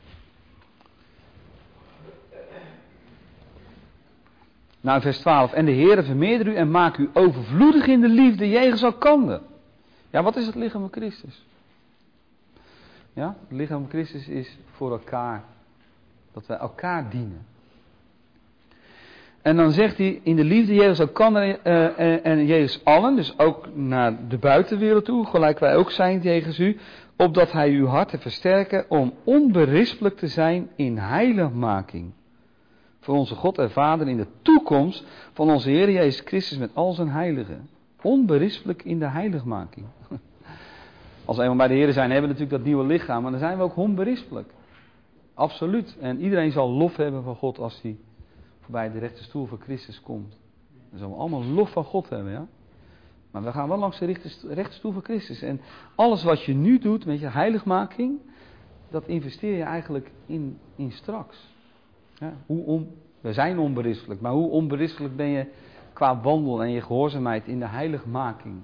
Nou, vers 12. En de Heere vermeerder u en maak u overvloedig in de liefde jegens elkander. Ja, wat is het lichaam van Christus? Ja, het lichaam van Christus is voor elkaar. Dat wij elkaar dienen. En dan zegt hij in de liefde jegens elkander en jegens allen. Dus ook naar de buitenwereld toe. Gelijk wij ook zijn jegens u. Opdat hij uw harten versterken om onberispelijk te zijn in heiligmaking. Voor onze God en Vader in de toekomst van onze Heer Jezus Christus met al zijn heiligen. Onberispelijk in de heiligmaking. Als we eenmaal bij de Heer zijn, hebben we natuurlijk dat nieuwe lichaam. Maar dan zijn we ook onberispelijk. Absoluut. En iedereen zal lof hebben van God als hij voorbij de rechte stoel van Christus komt. Dan zullen we allemaal lof van God hebben, ja. Maar we gaan wel langs de rechte stoel van Christus. En alles wat je nu doet met je heiligmaking, dat investeer je eigenlijk in straks. Ja, we zijn onberispelijk, maar hoe onberispelijk ben je qua wandel en je gehoorzaamheid in de heiligmaking?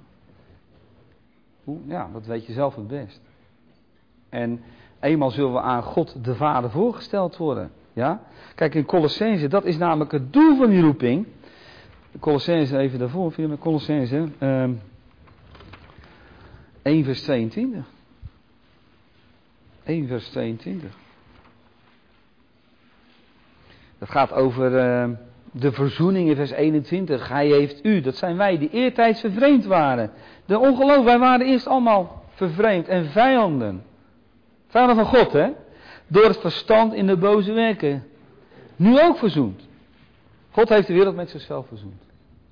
Ja, dat weet je zelf het best. En eenmaal zullen we aan God de Vader voorgesteld worden. Ja? Kijk, in Colossense, dat is namelijk het doel van die roeping. Colossense, even daarvoor, vind je met Colossense 1 vers 22. 1 vers 22. Dat gaat over de verzoening in vers 21. Hij heeft u, dat zijn wij, die eertijds vervreemd waren. De ongeloof, wij waren eerst allemaal vervreemd en vijanden. Vijanden van God, hè? Door het verstand in de boze werken. Nu ook verzoend. God heeft de wereld met zichzelf verzoend.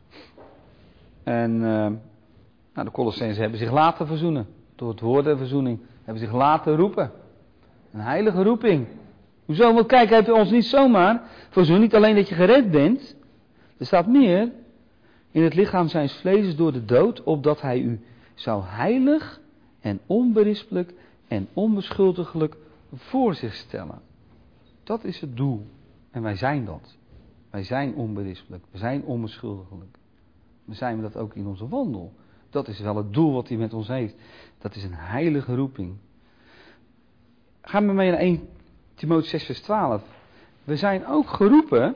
En de Colossenzen hebben zich laten verzoenen. Door het woord der verzoening. Hebben zich laten roepen. Een heilige roeping. Hoezo? Want kijk, hij heeft ons niet zomaar verzoend. Niet alleen dat je gered bent. Er staat meer. In het lichaam zijns vlees door de dood. Opdat hij u zou heilig en onberispelijk en onbeschuldigelijk voor zich stellen. Dat is het doel. En wij zijn dat. Wij zijn onberispelijk. We zijn onbeschuldigelijk. We zijn dat ook in onze wandel. Dat is wel het doel wat hij met ons heeft. Dat is een heilige roeping. Gaan we mee naar 1 Timotheüs 6 vers 12. We zijn ook geroepen.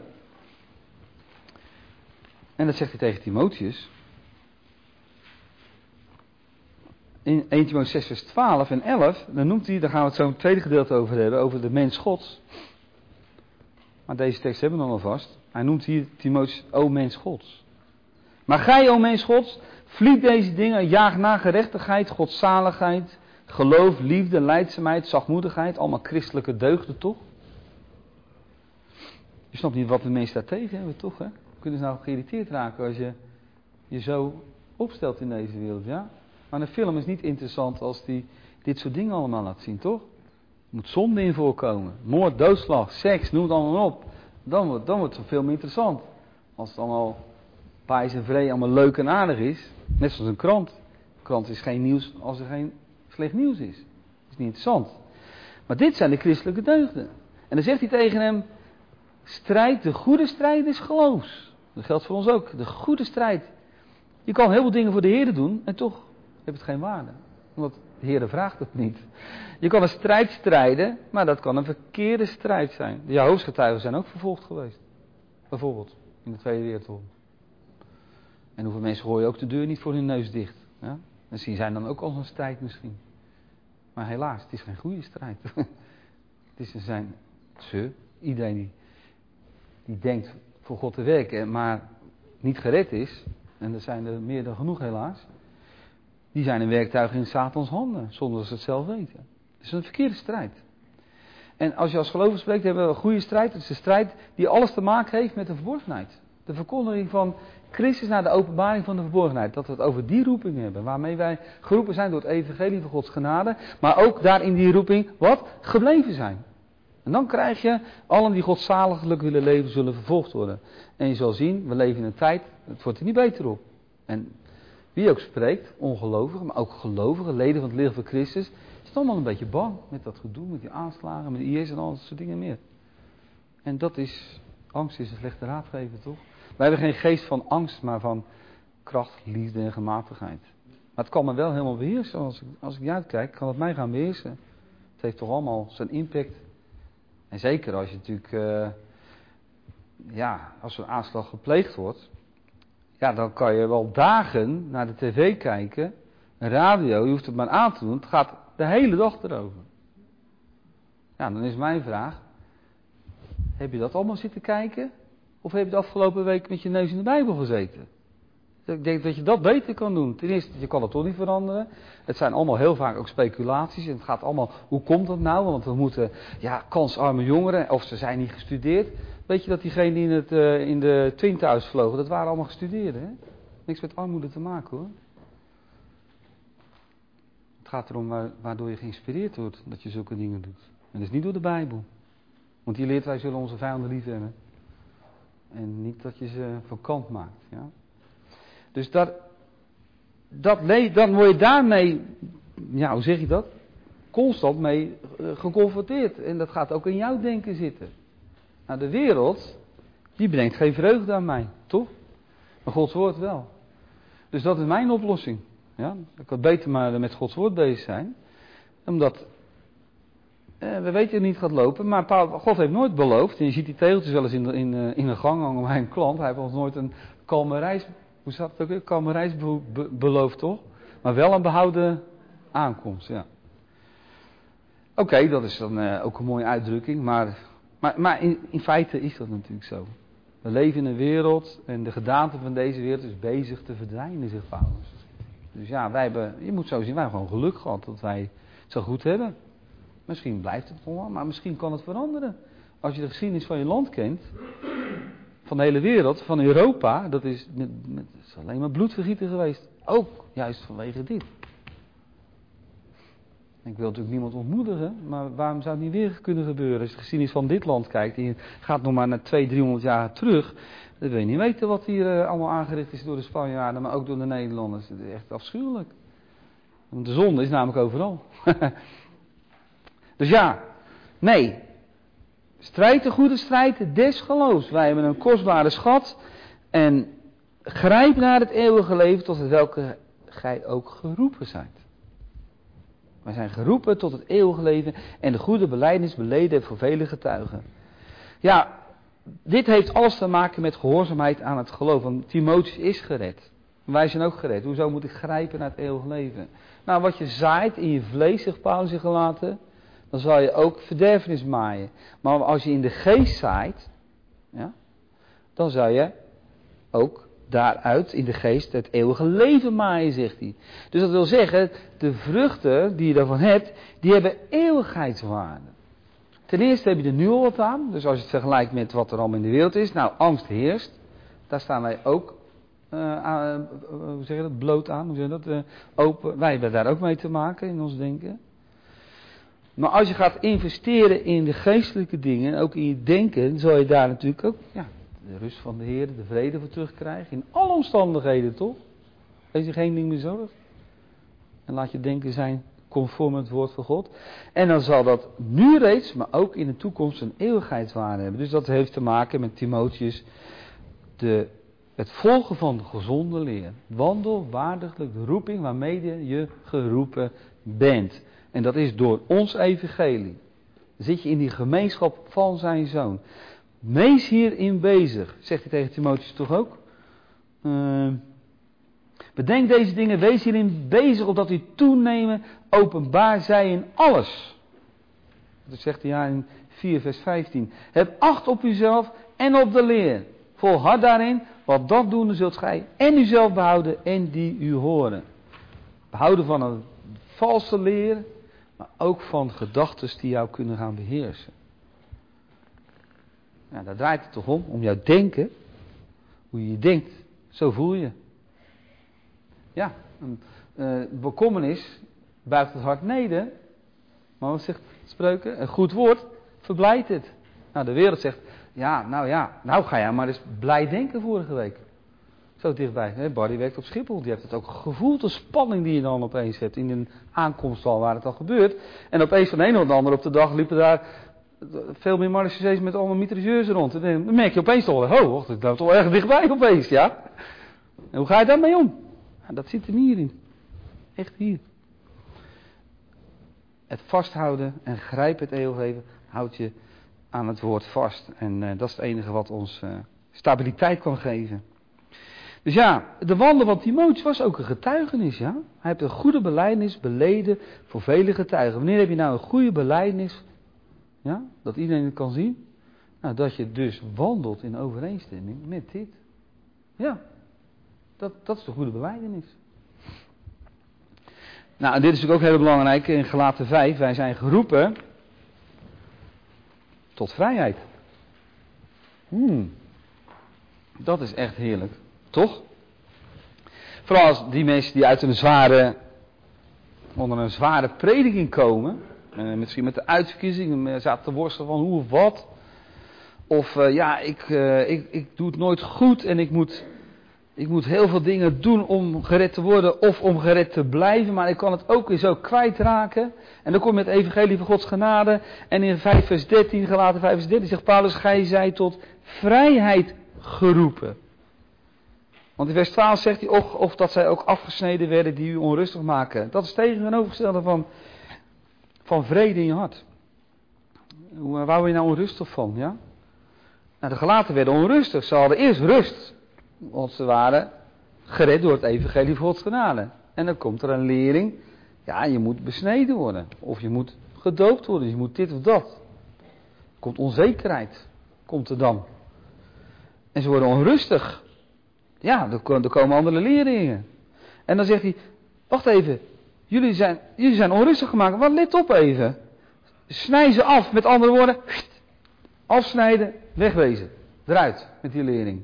En dat zegt hij tegen Timotheus. In 1 Timotheüs 6 vers 12 en 11. Dan noemt hij, daar gaan we het zo in het tweede gedeelte over hebben. Over de mens Gods. Maar deze tekst hebben we dan alvast. Hij noemt hier Timotheus, o mens Gods. Maar gij, o mens Gods, vlied deze dingen, jaag naar gerechtigheid, godzaligheid, geloof, liefde, lijdzaamheid, zachtmoedigheid. Allemaal christelijke deugden, toch? Je snapt niet wat de mensen daar tegen hebben, toch? Hè? Kunnen ze nou geïrriteerd raken als je je zo opstelt in deze wereld, ja? Maar een film is niet interessant als die dit soort dingen allemaal laat zien, toch? Er moet zonde in voorkomen. Moord, doodslag, seks, noem het allemaal op. Dan wordt het veel meer interessant. Als het allemaal pais en vree, allemaal leuk en aardig is. Net zoals een krant. Een krant is geen nieuws als er geen slecht nieuws is. Dat is niet interessant. Maar dit zijn de christelijke deugden. En dan zegt hij tegen hem, strijd, de goede strijd is geloofs. Dat geldt voor ons ook. De goede strijd. Je kan heel veel dingen voor de Heer doen en toch heeft het geen waarde. Omdat de Heer vraagt het niet. Je kan een strijd strijden, maar dat kan een verkeerde strijd zijn. De Jehovah's zijn ook vervolgd geweest. Bijvoorbeeld, in de Tweede Wereldoorlog. En hoeveel mensen gooien ook de deur niet voor hun neus dicht. Ja? En die zijn dan ook al zo'n strijd misschien. Maar helaas, het is geen goede strijd. Iedereen die denkt voor God te werken, maar niet gered is, en er zijn er meer dan genoeg helaas, die zijn een werktuig in Satans handen, zonder dat ze het zelf weten. Het is een verkeerde strijd. En als je als gelovige spreekt, hebben we een goede strijd. Het is een strijd die alles te maken heeft met de verborgenheid. De verkondiging van Christus naar de openbaring van de verborgenheid. Dat we het over die roeping hebben, waarmee wij geroepen zijn door het evangelie van Gods genade, maar ook daar in die roeping, wat? Gebleven zijn. En dan krijg je, allen die godzaliglijk willen leven, zullen vervolgd worden. En je zal zien, we leven in een tijd, het wordt er niet beter op. En wie ook spreekt, ongelovigen, maar ook gelovigen, leden van het lichaam van Christus, is allemaal een beetje bang met dat gedoe, met die aanslagen, met de IS en al dat soort dingen meer. En dat is, angst is een slechte raadgever, toch? Wij hebben geen geest van angst, maar van kracht, liefde en gematigheid. Maar het kan me wel helemaal beheersen. Als ik niet uitkijk, kan het mij gaan beheersen. Het heeft toch allemaal zijn impact. En zeker als je natuurlijk, als zo'n aanslag gepleegd wordt, ja, dan kan je wel dagen naar de tv kijken, radio, je hoeft het maar aan te doen, het gaat de hele dag erover. Ja, dan is mijn vraag, heb je dat allemaal zitten kijken? Of heb je de afgelopen week met je neus in de Bijbel gezeten? Ik denk dat je dat beter kan doen. Ten eerste, je kan het toch niet veranderen. Het zijn allemaal heel vaak ook speculaties. En het gaat allemaal, hoe komt dat nou? Want we moeten, kansarme jongeren, of ze zijn niet gestudeerd. Weet je dat diegenen die in de Twin Towers vlogen, dat waren allemaal gestudeerden, hè? Niks met armoede te maken, hoor. Het gaat erom waardoor je geïnspireerd wordt dat je zulke dingen doet. En dat is niet door de Bijbel. Want die leert, wij zullen onze vijanden lief hebben. En niet dat je ze van kant maakt, ja. Dus dan word je daarmee, hoe zeg je dat? Constant mee geconfronteerd. En dat gaat ook in jouw denken zitten. Nou, de wereld, die brengt geen vreugde aan mij, toch? Maar Gods woord wel. Dus dat is mijn oplossing. Ja? Ik kan beter maar met Gods woord bezig zijn. Omdat, we weten hoe het niet gaat lopen, maar God heeft nooit beloofd, en je ziet die tegeltjes wel eens in een gang hangen bij een klant, hij heeft ons nooit een kalme reis, hoe staat het ook weer? Kalme reis beloofd, toch? Maar wel een behouden aankomst, ja. Oké, dat is dan ook een mooie uitdrukking, maar in feite is dat natuurlijk zo. We leven in een wereld en de gedaante van deze wereld is bezig te verdwijnen, zegt Paulus. Dus ja, je moet zo zien, wij hebben gewoon geluk gehad dat wij het zo goed hebben. Misschien blijft het nog wel, maar misschien kan het veranderen. Als je de geschiedenis van je land kent, van de hele wereld, van Europa, dat is alleen maar bloedvergieten geweest. Ook juist vanwege dit. Ik wil natuurlijk niemand ontmoedigen, maar waarom zou het niet weer kunnen gebeuren? Als je de geschiedenis van dit land kijkt, die gaat nog maar naar 200-300 jaar terug, dan wil je niet weten wat hier allemaal aangericht is door de Spanjaarden, maar ook door de Nederlanders. Het is echt afschuwelijk. Want de zonde is namelijk overal. Dus strijd de goede strijd des geloofs. Wij hebben een kostbare schat en grijp naar het eeuwige leven tot het welke gij ook geroepen zijt. Wij zijn geroepen tot het eeuwige leven en de goede belijdenis beleden voor vele getuigen. Ja, dit heeft alles te maken met gehoorzaamheid aan het geloof. Want Timotheus is gered. Wij zijn ook gered. Hoezo moet ik grijpen naar het eeuwige leven? Nou, wat je zaait in je vlees, zegt Paulus in Galaten, dan zal je ook verderfenis maaien. Maar als je in de geest zaait, ja, dan zal je ook daaruit in de geest het eeuwige leven maaien, zegt hij. Dus dat wil zeggen, de vruchten die je daarvan hebt, die hebben eeuwigheidswaarde. Ten eerste heb je er nu al wat aan. Dus als je het vergelijkt met wat er allemaal in de wereld is. Nou, angst heerst. Daar staan wij ook bloot aan. Hoe zeg je dat? Open. Wij hebben daar ook mee te maken in ons denken. Maar als je gaat investeren in de geestelijke dingen, ook in je denken, zal je daar natuurlijk ook de rust van de Heer, de vrede voor terugkrijgen. In alle omstandigheden, toch? Wees je geen ding meer zorg. En laat je denken zijn conform het woord van God. En dan zal dat nu reeds, maar ook in de toekomst een eeuwigheidswaarde hebben. Dus dat heeft te maken met Timotheus, de Het volgen van de gezonde leer. Wandel waardiglijk de roeping waarmee je geroepen bent. En dat is door ons evangelie. Dan zit je in die gemeenschap van zijn zoon. Wees hierin bezig, zegt hij tegen Timotheus toch ook? Bedenk deze dingen, wees hierin bezig, opdat u toenemen openbaar zij in alles. Dat zegt hij in 4 vers 15. Heb acht op uzelf en op de leer. Volhard daarin, want dat doende zult gij en uzelf behouden en die u horen. Behouden van een valse leer, maar ook van gedachten die jou kunnen gaan beheersen. Ja, daar draait het toch om jouw denken. Hoe je denkt, zo voel je. Ja, bekommernis buigt het hart neder. Maar wat zegt Spreuken? Een goed woord verblijdt het. Nou, de wereld zegt, nou ga jij maar eens blij denken vorige week. Zo dichtbij. Barry werkt op Schiphol, die heeft het ook gevoeld, de spanning die je dan opeens hebt in een aankomsthal waar het al gebeurt. En opeens van de een of de ander op de dag liepen daar veel meer marechaussees met allemaal mitrailleurs rond. En dan merk je opeens toch wel, wacht, ik loop toch erg dichtbij opeens, ja. En hoe ga je daarmee om? Nou, dat zit er hierin. Echt hier. Het vasthouden en grijp het eeuwige houdt je aan het woord vast. En dat is het enige wat ons stabiliteit kan geven. Dus ja, de wandel van Timotheus was ook een getuigenis, ja. Hij heeft een goede belijdenis beleden voor vele getuigen. Wanneer heb je nou een goede belijdenis? Ja, dat iedereen het kan zien. Nou, dat je dus wandelt in overeenstemming met dit. Ja, dat is de goede belijdenis. Nou, en dit is natuurlijk ook heel belangrijk in Galaten 5. Wij zijn geroepen tot vrijheid. Dat is echt heerlijk, toch? Vooral als die mensen die uit onder een zware prediking komen. Misschien met de uitverkiezing, zaten te worstelen van hoe of wat. Of ik doe het nooit goed en ik moet heel veel dingen doen om gered te worden of om gered te blijven. Maar ik kan het ook weer zo kwijtraken. En dan kom je met het evangelie van Gods genade. En in 5 vers 13, Galaten 5 vers 13 zegt Paulus, gij zijt tot vrijheid geroepen. Want in vers 12 zegt hij, of dat zij ook afgesneden werden die u onrustig maken. Dat is tegenovergestelde van vrede in je hart. Waar word je nou onrustig van, ja? Nou, de Galaten werden onrustig. Ze hadden eerst rust. Want ze waren gered door het evangelie van Gods genade. En dan komt er een lering. Ja, je moet besneden worden. Of je moet gedoopt worden. Je moet dit of dat. Er komt onzekerheid. Komt er dan. En ze worden onrustig. Ja, er komen andere leringen. En dan zegt hij, wacht even. Jullie zijn onrustig gemaakt. Maar let op even. Snij ze af. Met andere woorden. Afsnijden. Wegwezen. Eruit met die lering.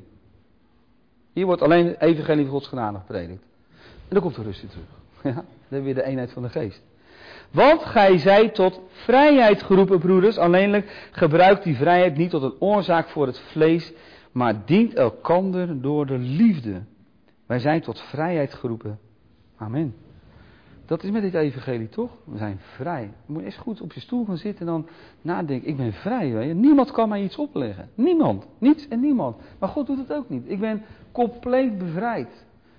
Hier wordt alleen het evangelie van Gods genade gepredikt. En dan komt de rust weer terug. Ja, dan hebben we weer de eenheid van de geest. Want gij zijt tot vrijheid geroepen, broeders. Alleenlijk gebruikt die vrijheid niet tot een oorzaak voor het vlees, maar dient elkander door de liefde. Wij zijn tot vrijheid geroepen. Amen. Dat is met dit evangelie toch? We zijn vrij. Je moet eens goed op je stoel gaan zitten en dan nadenken. Ik ben vrij. Weet je? Niemand kan mij iets opleggen. Niemand. Niets en niemand. Maar God doet het ook niet. Ik ben compleet bevrijd.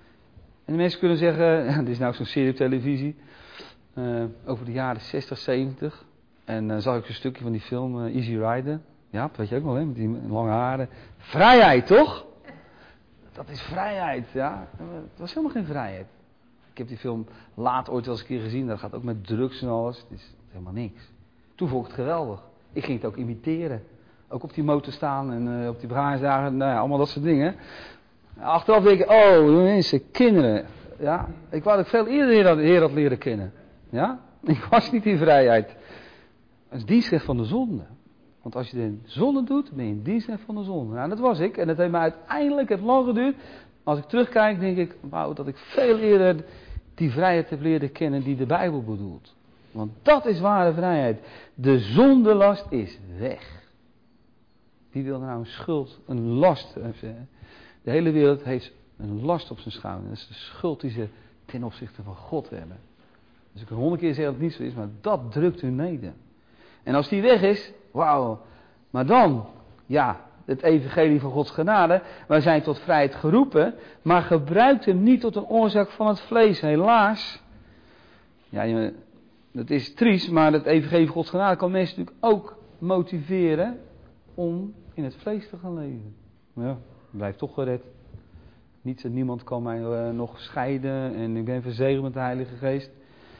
En de mensen kunnen zeggen, dit is nou zo'n serie op televisie. Over de jaren 60, 70. En dan zag ik een stukje van die film Easy Rider. Ja, dat weet je ook wel, hè? Met die lange haren. Vrijheid, toch? Dat is vrijheid, ja. Het was helemaal geen vrijheid. Ik heb die film laat ooit wel eens een keer gezien. Dat gaat ook met drugs en alles. Het is helemaal niks. Toen vond ik het geweldig. Ik ging het ook imiteren. Ook op die motor staan en op die begraafdagen. Nou ja, allemaal dat soort dingen. Achteraf denk ik, oh mensen, kinderen. Ja, ik wou dat ik veel eerder de Heer had leren kennen. Ja, ik was niet in vrijheid. Dat is dienstrecht van de zonde. Want als je de zonde doet, ben je in dienstrecht van de zonde. Nou, dat was ik. En dat heeft mij uiteindelijk, het lang geduurd. Als ik terugkijk, denk ik, wauw, dat ik veel eerder die vrijheid heb leren kennen die de Bijbel bedoelt. Want dat is ware vrijheid. De zondelast is weg. Wie wil nou een schuld, een last? De hele wereld heeft een last op zijn schouder. Dat is de schuld die ze ten opzichte van God hebben. Dus ik kan 100 keer zeggen dat het niet zo is, maar dat drukt hun neder. En als die weg is, wauw. Maar dan, ja, het evangelie van Gods genade. Wij zijn tot vrijheid geroepen, maar gebruikt hem niet tot een oorzaak van het vlees. Helaas. Ja, dat is triest, maar het evangelie van Gods genade kan mensen natuurlijk ook motiveren om in het vlees te gaan leven. Ja, ik blijf toch gered. Niets en niemand kan mij nog scheiden en ik ben verzegeld met de Heilige Geest.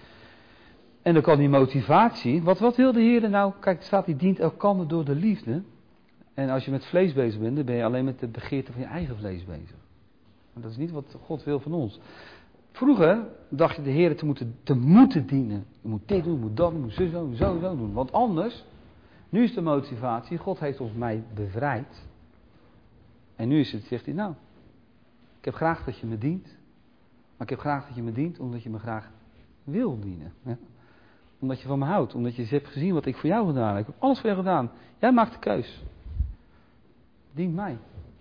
En dan kan die motivatie, wat wil de Heer nou? Kijk, er staat, die dient elkander door de liefde. En als je met vlees bezig bent, dan ben je alleen met de begeerte van je eigen vlees bezig. En dat is niet wat God wil van ons. Vroeger dacht je de Heer te moeten dienen. Je moet dit doen, je moet dat doen, je moet zo doen. Want anders, nu is de motivatie, God heeft ons mij bevrijd. En nu is het, zegt hij, nou, ik heb graag dat je me dient. Maar ik heb graag dat je me dient omdat je me graag wil dienen. Ja? Omdat je van me houdt. Omdat je hebt gezien wat ik voor jou gedaan heb. Ik heb alles voor jou gedaan. Jij maakt de keus. Dien mij.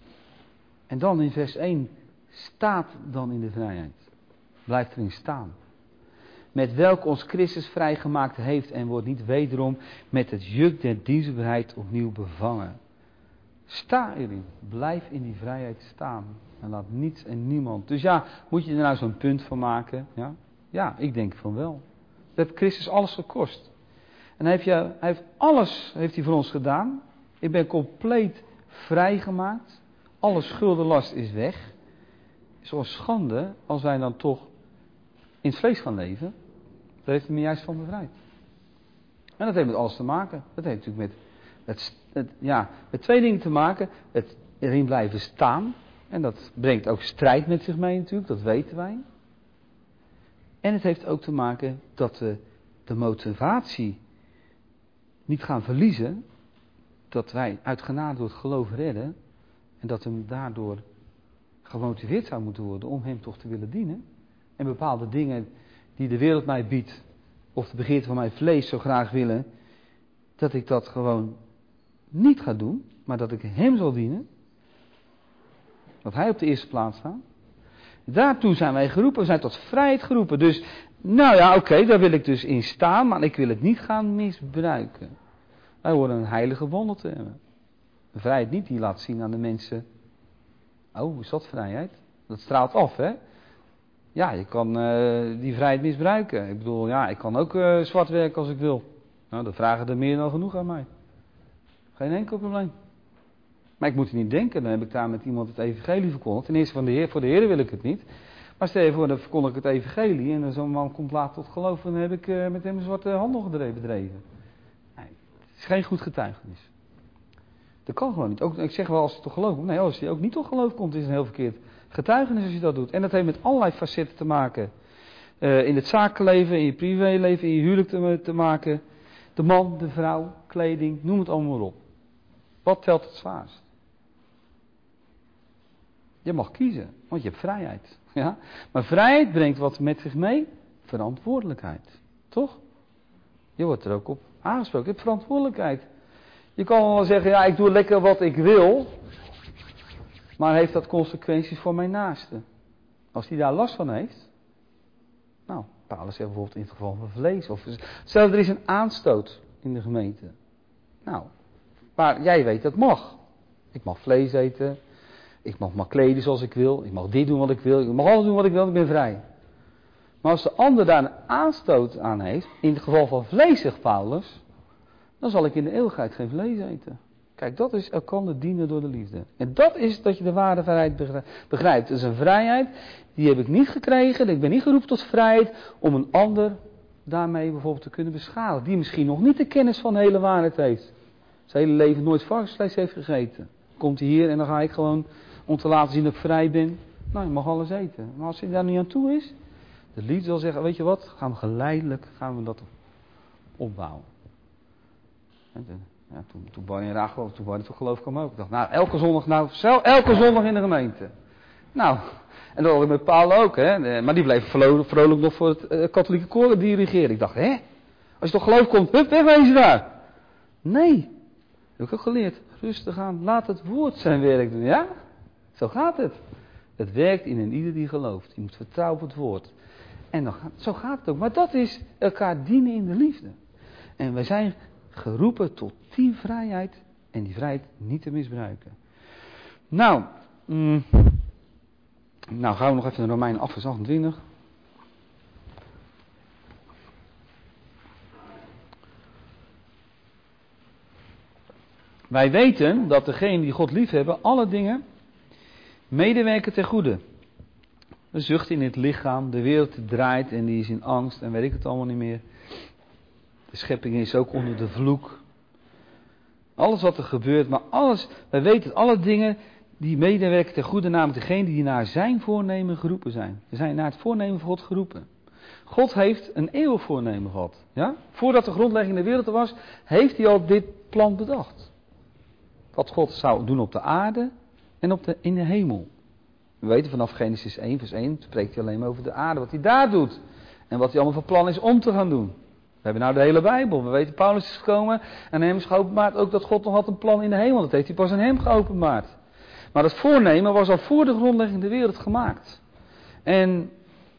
En dan in vers 1. Staat dan in de vrijheid. Blijft erin staan. Met welke ons Christus vrijgemaakt heeft. En wordt niet wederom met het juk der dienstbaarheid opnieuw bevangen. Sta erin. Blijf in die vrijheid staan. En laat niets en niemand. Dus ja, moet je er nou zo'n punt van maken? Ja, ik denk van wel. Dat heeft Christus alles gekost. En hij heeft alles voor ons gedaan. Ik ben compleet vrijgemaakt. Alle schuldenlast is weg. Het is wel schande als wij dan toch in het vlees gaan leven. Daar heeft hij me juist van bevrijd. En dat heeft met alles te maken. Dat heeft natuurlijk met twee dingen te maken. Het erin blijven staan. En dat brengt ook strijd met zich mee natuurlijk. Dat weten wij. En het heeft ook te maken dat we de motivatie niet gaan verliezen. Dat wij uit genade door het geloof redden. En dat we daardoor gemotiveerd zou moeten worden om hem toch te willen dienen. En bepaalde dingen die de wereld mij biedt. Of de begeerte van mijn vlees zo graag willen. Dat ik dat gewoon niet ga doen. Maar dat ik hem zal dienen. Dat hij op de eerste plaats staat. Daartoe zijn wij geroepen. We zijn tot vrijheid geroepen. Dus, nou ja, oké, daar wil ik dus in staan. Maar ik wil het niet gaan misbruiken. Wij horen een heilige wandel te hebben. Een vrijheid niet die laat zien aan de mensen. Oh, is dat vrijheid? Dat straalt af, hè? Ja, je kan die vrijheid misbruiken. Ik bedoel, ja, ik kan ook zwart werken als ik wil. Nou, dan vragen er meer dan genoeg aan mij. Geen enkel probleem. Maar ik moet er niet denken, dan heb ik daar met iemand het evangelie verkondigd. Ten eerste van de Heer, voor de Heer wil ik het niet. Maar stel je voor, dan verkondig ik het evangelie en zo'n man komt later tot geloof en dan heb ik met hem een zwarte handel bedreven. Nee, het is geen goed getuigenis. Dat kan gewoon niet. Ook, ik zeg wel als hij tot geloof komt. Nee, als hij ook niet tot geloof komt is het een heel verkeerd getuigenis als je dat doet. En dat heeft met allerlei facetten te maken. In het zakenleven, in je privéleven, in je huwelijk te maken. De man, de vrouw, kleding, noem het allemaal op. Wat telt het zwaarst? Je mag kiezen, want je hebt vrijheid. Ja? Maar vrijheid brengt wat met zich mee? Verantwoordelijkheid. Toch? Je wordt er ook op aangesproken. Je hebt verantwoordelijkheid. Je kan wel zeggen, ja, ik doe lekker wat ik wil. Maar heeft dat consequenties voor mijn naaste? Als die daar last van heeft. Nou, Paulus zegt bijvoorbeeld in het geval van vlees. Of, stel, er is een aanstoot in de gemeente. Nou, maar jij weet dat mag. Ik mag vlees eten. Ik mag maar kleden zoals ik wil. Ik mag dit doen wat ik wil. Ik mag alles doen wat ik wil. Ik ben vrij. Maar als de ander daar een aanstoot aan heeft. In het geval van vlees, zegt Paulus. Dan zal ik in de eeuwigheid geen vlees eten. Kijk, dat is elkander dienen door de liefde. En dat is dat je de ware vrijheid begrijpt. Het is een vrijheid. Die heb ik niet gekregen. Ik ben niet geroepen tot vrijheid. Om een ander daarmee bijvoorbeeld te kunnen beschadigen. Die misschien nog niet de kennis van de hele waarheid heeft. Zijn hele leven nooit varkensvlees heeft gegeten. Komt hij hier en dan ga ik gewoon, om te laten zien dat ik vrij ben. Nou, je mag alles eten. Maar als hij daar niet aan toe is, de liefde zal zeggen, weet je wat, geleidelijk gaan we dat opbouwen. Ja, toen Barney raar geloof, toen Barney toch geloof kwam ook. Ik dacht, nou, elke zondag in de gemeente. Nou, en dat had ik met Paul ook, hè. Maar die bleef vrolijk nog voor het katholieke koor dirigeren. Ik dacht, hè, als je toch geloof komt, hup, wegwezen daar. Nee, dat heb ik ook geleerd. Rustig aan, laat het woord zijn werk doen, ja? Zo gaat het. Het werkt in een ieder die gelooft. Je moet vertrouwen op het woord. En dan zo gaat het ook. Maar dat is elkaar dienen in de liefde. En wij zijn geroepen tot die vrijheid En die vrijheid niet te misbruiken. Nou gaan we nog even naar Romeinen 8 vers 28. Wij weten dat degenen die God liefhebben, alle dingen medewerken ten goede. Een zucht in het lichaam, de wereld draait en die is in angst en weet ik het allemaal niet meer. De schepping is ook onder de vloek. Alles wat er gebeurt, maar wij weten dat alle dingen die medewerken ten goede, namelijk degenen die naar zijn voornemen geroepen zijn. We zijn naar het voornemen van God geroepen. God heeft een eeuwig voornemen gehad. Ja? Voordat de grondlegging in de wereld er was, heeft hij al dit plan bedacht. Wat God zou doen op de aarde en in de hemel. We weten vanaf Genesis 1 vers 1 spreekt hij alleen maar over de aarde, wat hij daar doet. En wat hij allemaal van plan is om te gaan doen. We hebben nou de hele Bijbel. We weten Paulus is gekomen en hem is geopenbaard ook dat God nog had een plan in de hemel. Dat heeft hij pas aan hem geopenbaard. Maar dat voornemen was al voor de grondlegging de wereld gemaakt. En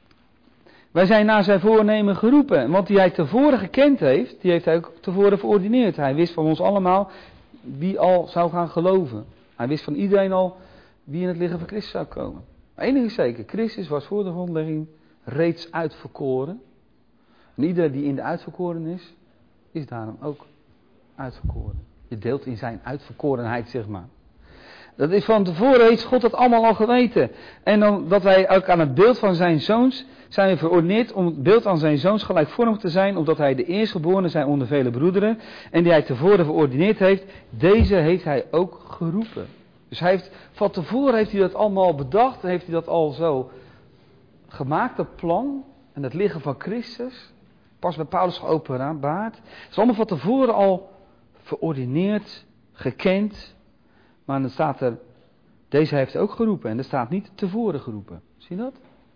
wij zijn naar zijn voornemen geroepen. Want die hij tevoren gekend heeft, die heeft hij ook tevoren verordineerd. Hij wist van ons allemaal wie al zou gaan geloven. Hij wist van iedereen al wie in het lichaam van Christus zou komen. Eén ding is zeker, Christus was voor de grondlegging reeds uitverkoren. En iedereen die in de uitverkoren is daarom ook uitverkoren. Je deelt in zijn uitverkorenheid, zeg maar. Dat is van tevoren, heeft God dat allemaal al geweten. En dan dat wij ook aan het beeld van zijn zoons zijn we verordeneerd om het beeld aan zijn zoons gelijkvormig te zijn, omdat hij de eerstgeborene zijn onder vele broederen. En die hij tevoren verordeneerd heeft, deze heeft hij ook geroepen. Dus van tevoren heeft hij dat allemaal bedacht, heeft hij dat al zo gemaakt, dat plan. En het liggen van Christus, pas bij Paulus geopenbaard. Het is allemaal van tevoren al verordeneerd, gekend. Maar dan staat er, deze heeft ook geroepen. En er staat niet tevoren geroepen. Zie je dat?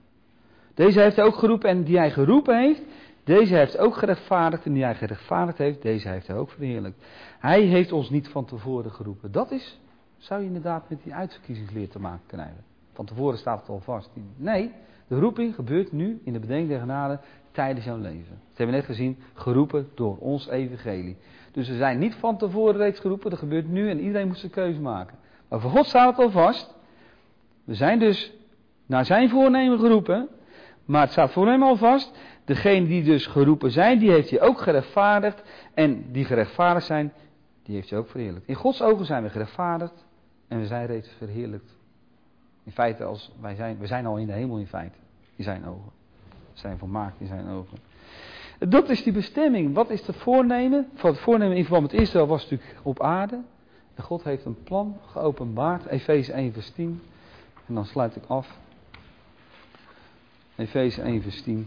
Deze heeft hij ook geroepen en die hij geroepen heeft, deze heeft ook gerechtvaardigd. En die hij gerechtvaardigd heeft, deze heeft hij ook verheerlijkt. Hij heeft ons niet van tevoren geroepen. Dat zou je inderdaad met die uitverkiezingsleer te maken krijgen. Van tevoren staat het al vast. Nee, de roeping gebeurt nu in de bedenking der genade tijdens jouw leven. Dat hebben we net gezien, geroepen door ons evangelie. Dus we zijn niet van tevoren reeds geroepen, dat gebeurt nu en iedereen moet zijn keuze maken. Maar voor God staat het al vast. We zijn dus naar zijn voornemen geroepen, maar het staat voor hem al vast. Degene die dus geroepen zijn, die heeft hij ook gerechtvaardigd. En die gerechtvaardigd zijn, die heeft hij ook verheerlijkt. In Gods ogen zijn we gerechtvaardigd en we zijn reeds verheerlijkt. In feite, we zijn al in de hemel in feite, in zijn ogen. We zijn volmaakt in zijn ogen. Dat is die bestemming. Wat is het voornemen? Van het voornemen in verband met Israël was natuurlijk op aarde. En God heeft een plan geopenbaard. Efeze 1 vers 10. En dan sluit ik af. Efeze 1 vers 10.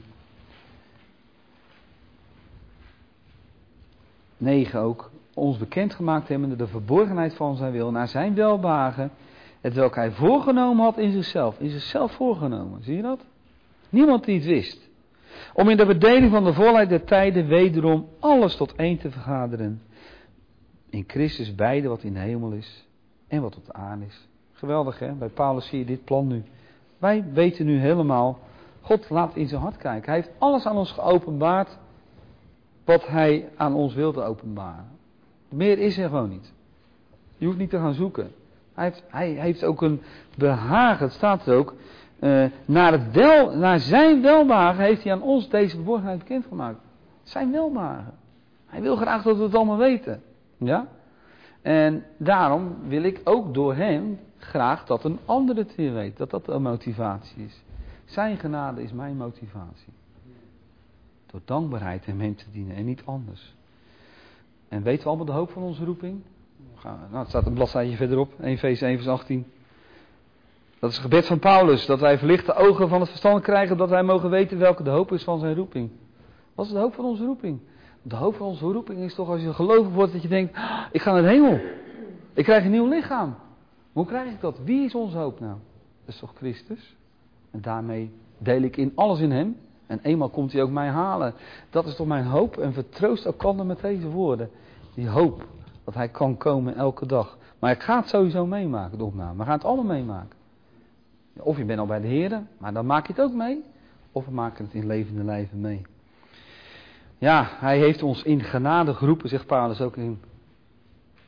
9 ook. Ons bekendgemaakt hebbende de verborgenheid van zijn wil naar zijn welbehagen. Hetwelk hij voorgenomen had in zichzelf. In zichzelf voorgenomen. Zie je dat? Niemand die het wist. Om in de bedeling van de volheid der tijden wederom alles tot één te vergaderen. In Christus beide wat in de hemel is en wat op de aarde is. Geweldig hè, bij Paulus zie je dit plan nu. Wij weten nu helemaal, God laat in zijn hart kijken. Hij heeft alles aan ons geopenbaard wat hij aan ons wilde openbaren. Meer is er gewoon niet. Je hoeft niet te gaan zoeken. Hij heeft ook een behagen, het staat er ook. Naar zijn welbehagen heeft hij aan ons deze verborgenheid bekendgemaakt. Zijn welbehagen. Hij wil graag dat we het allemaal weten. Ja? En daarom wil ik ook door hem graag dat een ander het weer weet. Dat dat een motivatie is. Zijn genade is mijn motivatie. Door dankbaarheid hem te dienen en niet anders. En weten we allemaal de hoop van onze roeping? Het staat een bladzijde verderop. Efeze 1 vers 18. Dat is het gebed van Paulus, dat wij verlichte ogen van het verstand krijgen, dat wij mogen weten welke de hoop is van zijn roeping. Wat is de hoop van onze roeping? De hoop van onze roeping is toch als je gelovig wordt dat je denkt, ik ga naar de hemel. Ik krijg een nieuw lichaam. Hoe krijg ik dat? Wie is onze hoop nou? Dat is toch Christus? En daarmee deel ik in alles in hem. En eenmaal komt hij ook mij halen. Dat is toch mijn hoop en vertroost elkander met deze woorden. Die hoop, dat hij kan komen elke dag. Maar ik ga het sowieso meemaken, de opname. We gaan het allemaal meemaken. Of je bent al bij de Heer, maar dan maak je het ook mee. Of we maken het in levende lijven mee. Ja, hij heeft ons in genade geroepen, zegt Paulus ook in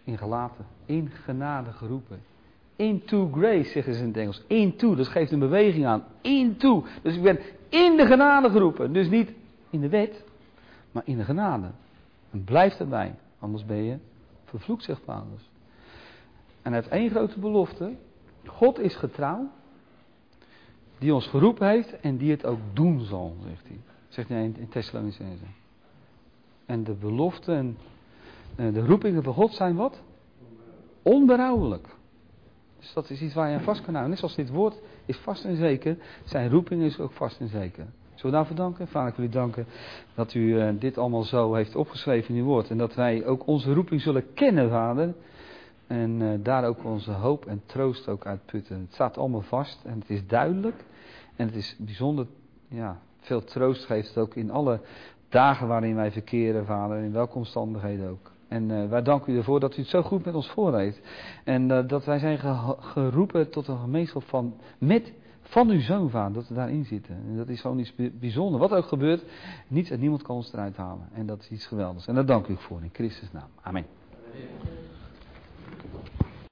in Galaten. In genade geroepen. Into grace, zeggen ze in het Engels. Into, dat geeft een beweging aan. Into. Dus ik ben in de genade geroepen. Dus niet in de wet, maar in de genade. En blijf erbij. Anders ben je vervloekt, zegt Paulus. En hij heeft één grote belofte. God is getrouw. Die ons geroepen heeft en die het ook doen zal, zegt hij. Zegt hij in Thessalonicense. En de belofte en de roepingen van God zijn wat? Onberouwelijk. Dus dat is iets waar je aan vast kan houden. Net zoals dit woord is vast en zeker. Zijn roeping is ook vast en zeker. Zullen we daarvoor danken? Vader, ik wil u danken dat u dit allemaal zo heeft opgeschreven in uw woord. En dat wij ook onze roeping zullen kennen, Vader. En daar ook onze hoop en troost ook uit putten. Het staat allemaal vast en het is duidelijk. En het is bijzonder, ja, veel troost geeft het ook in alle dagen waarin wij verkeren, Vader. In welke omstandigheden ook. En wij danken u ervoor dat u het zo goed met ons voor heeft. En dat wij zijn geroepen tot een gemeenschap van uw Zoon, Vader. Dat we daarin zitten. En dat is gewoon iets bijzonders. Wat ook gebeurt, niets en niemand kan ons eruit halen. En dat is iets geweldigs. En daar dank ik u voor in Christus' naam. Amen.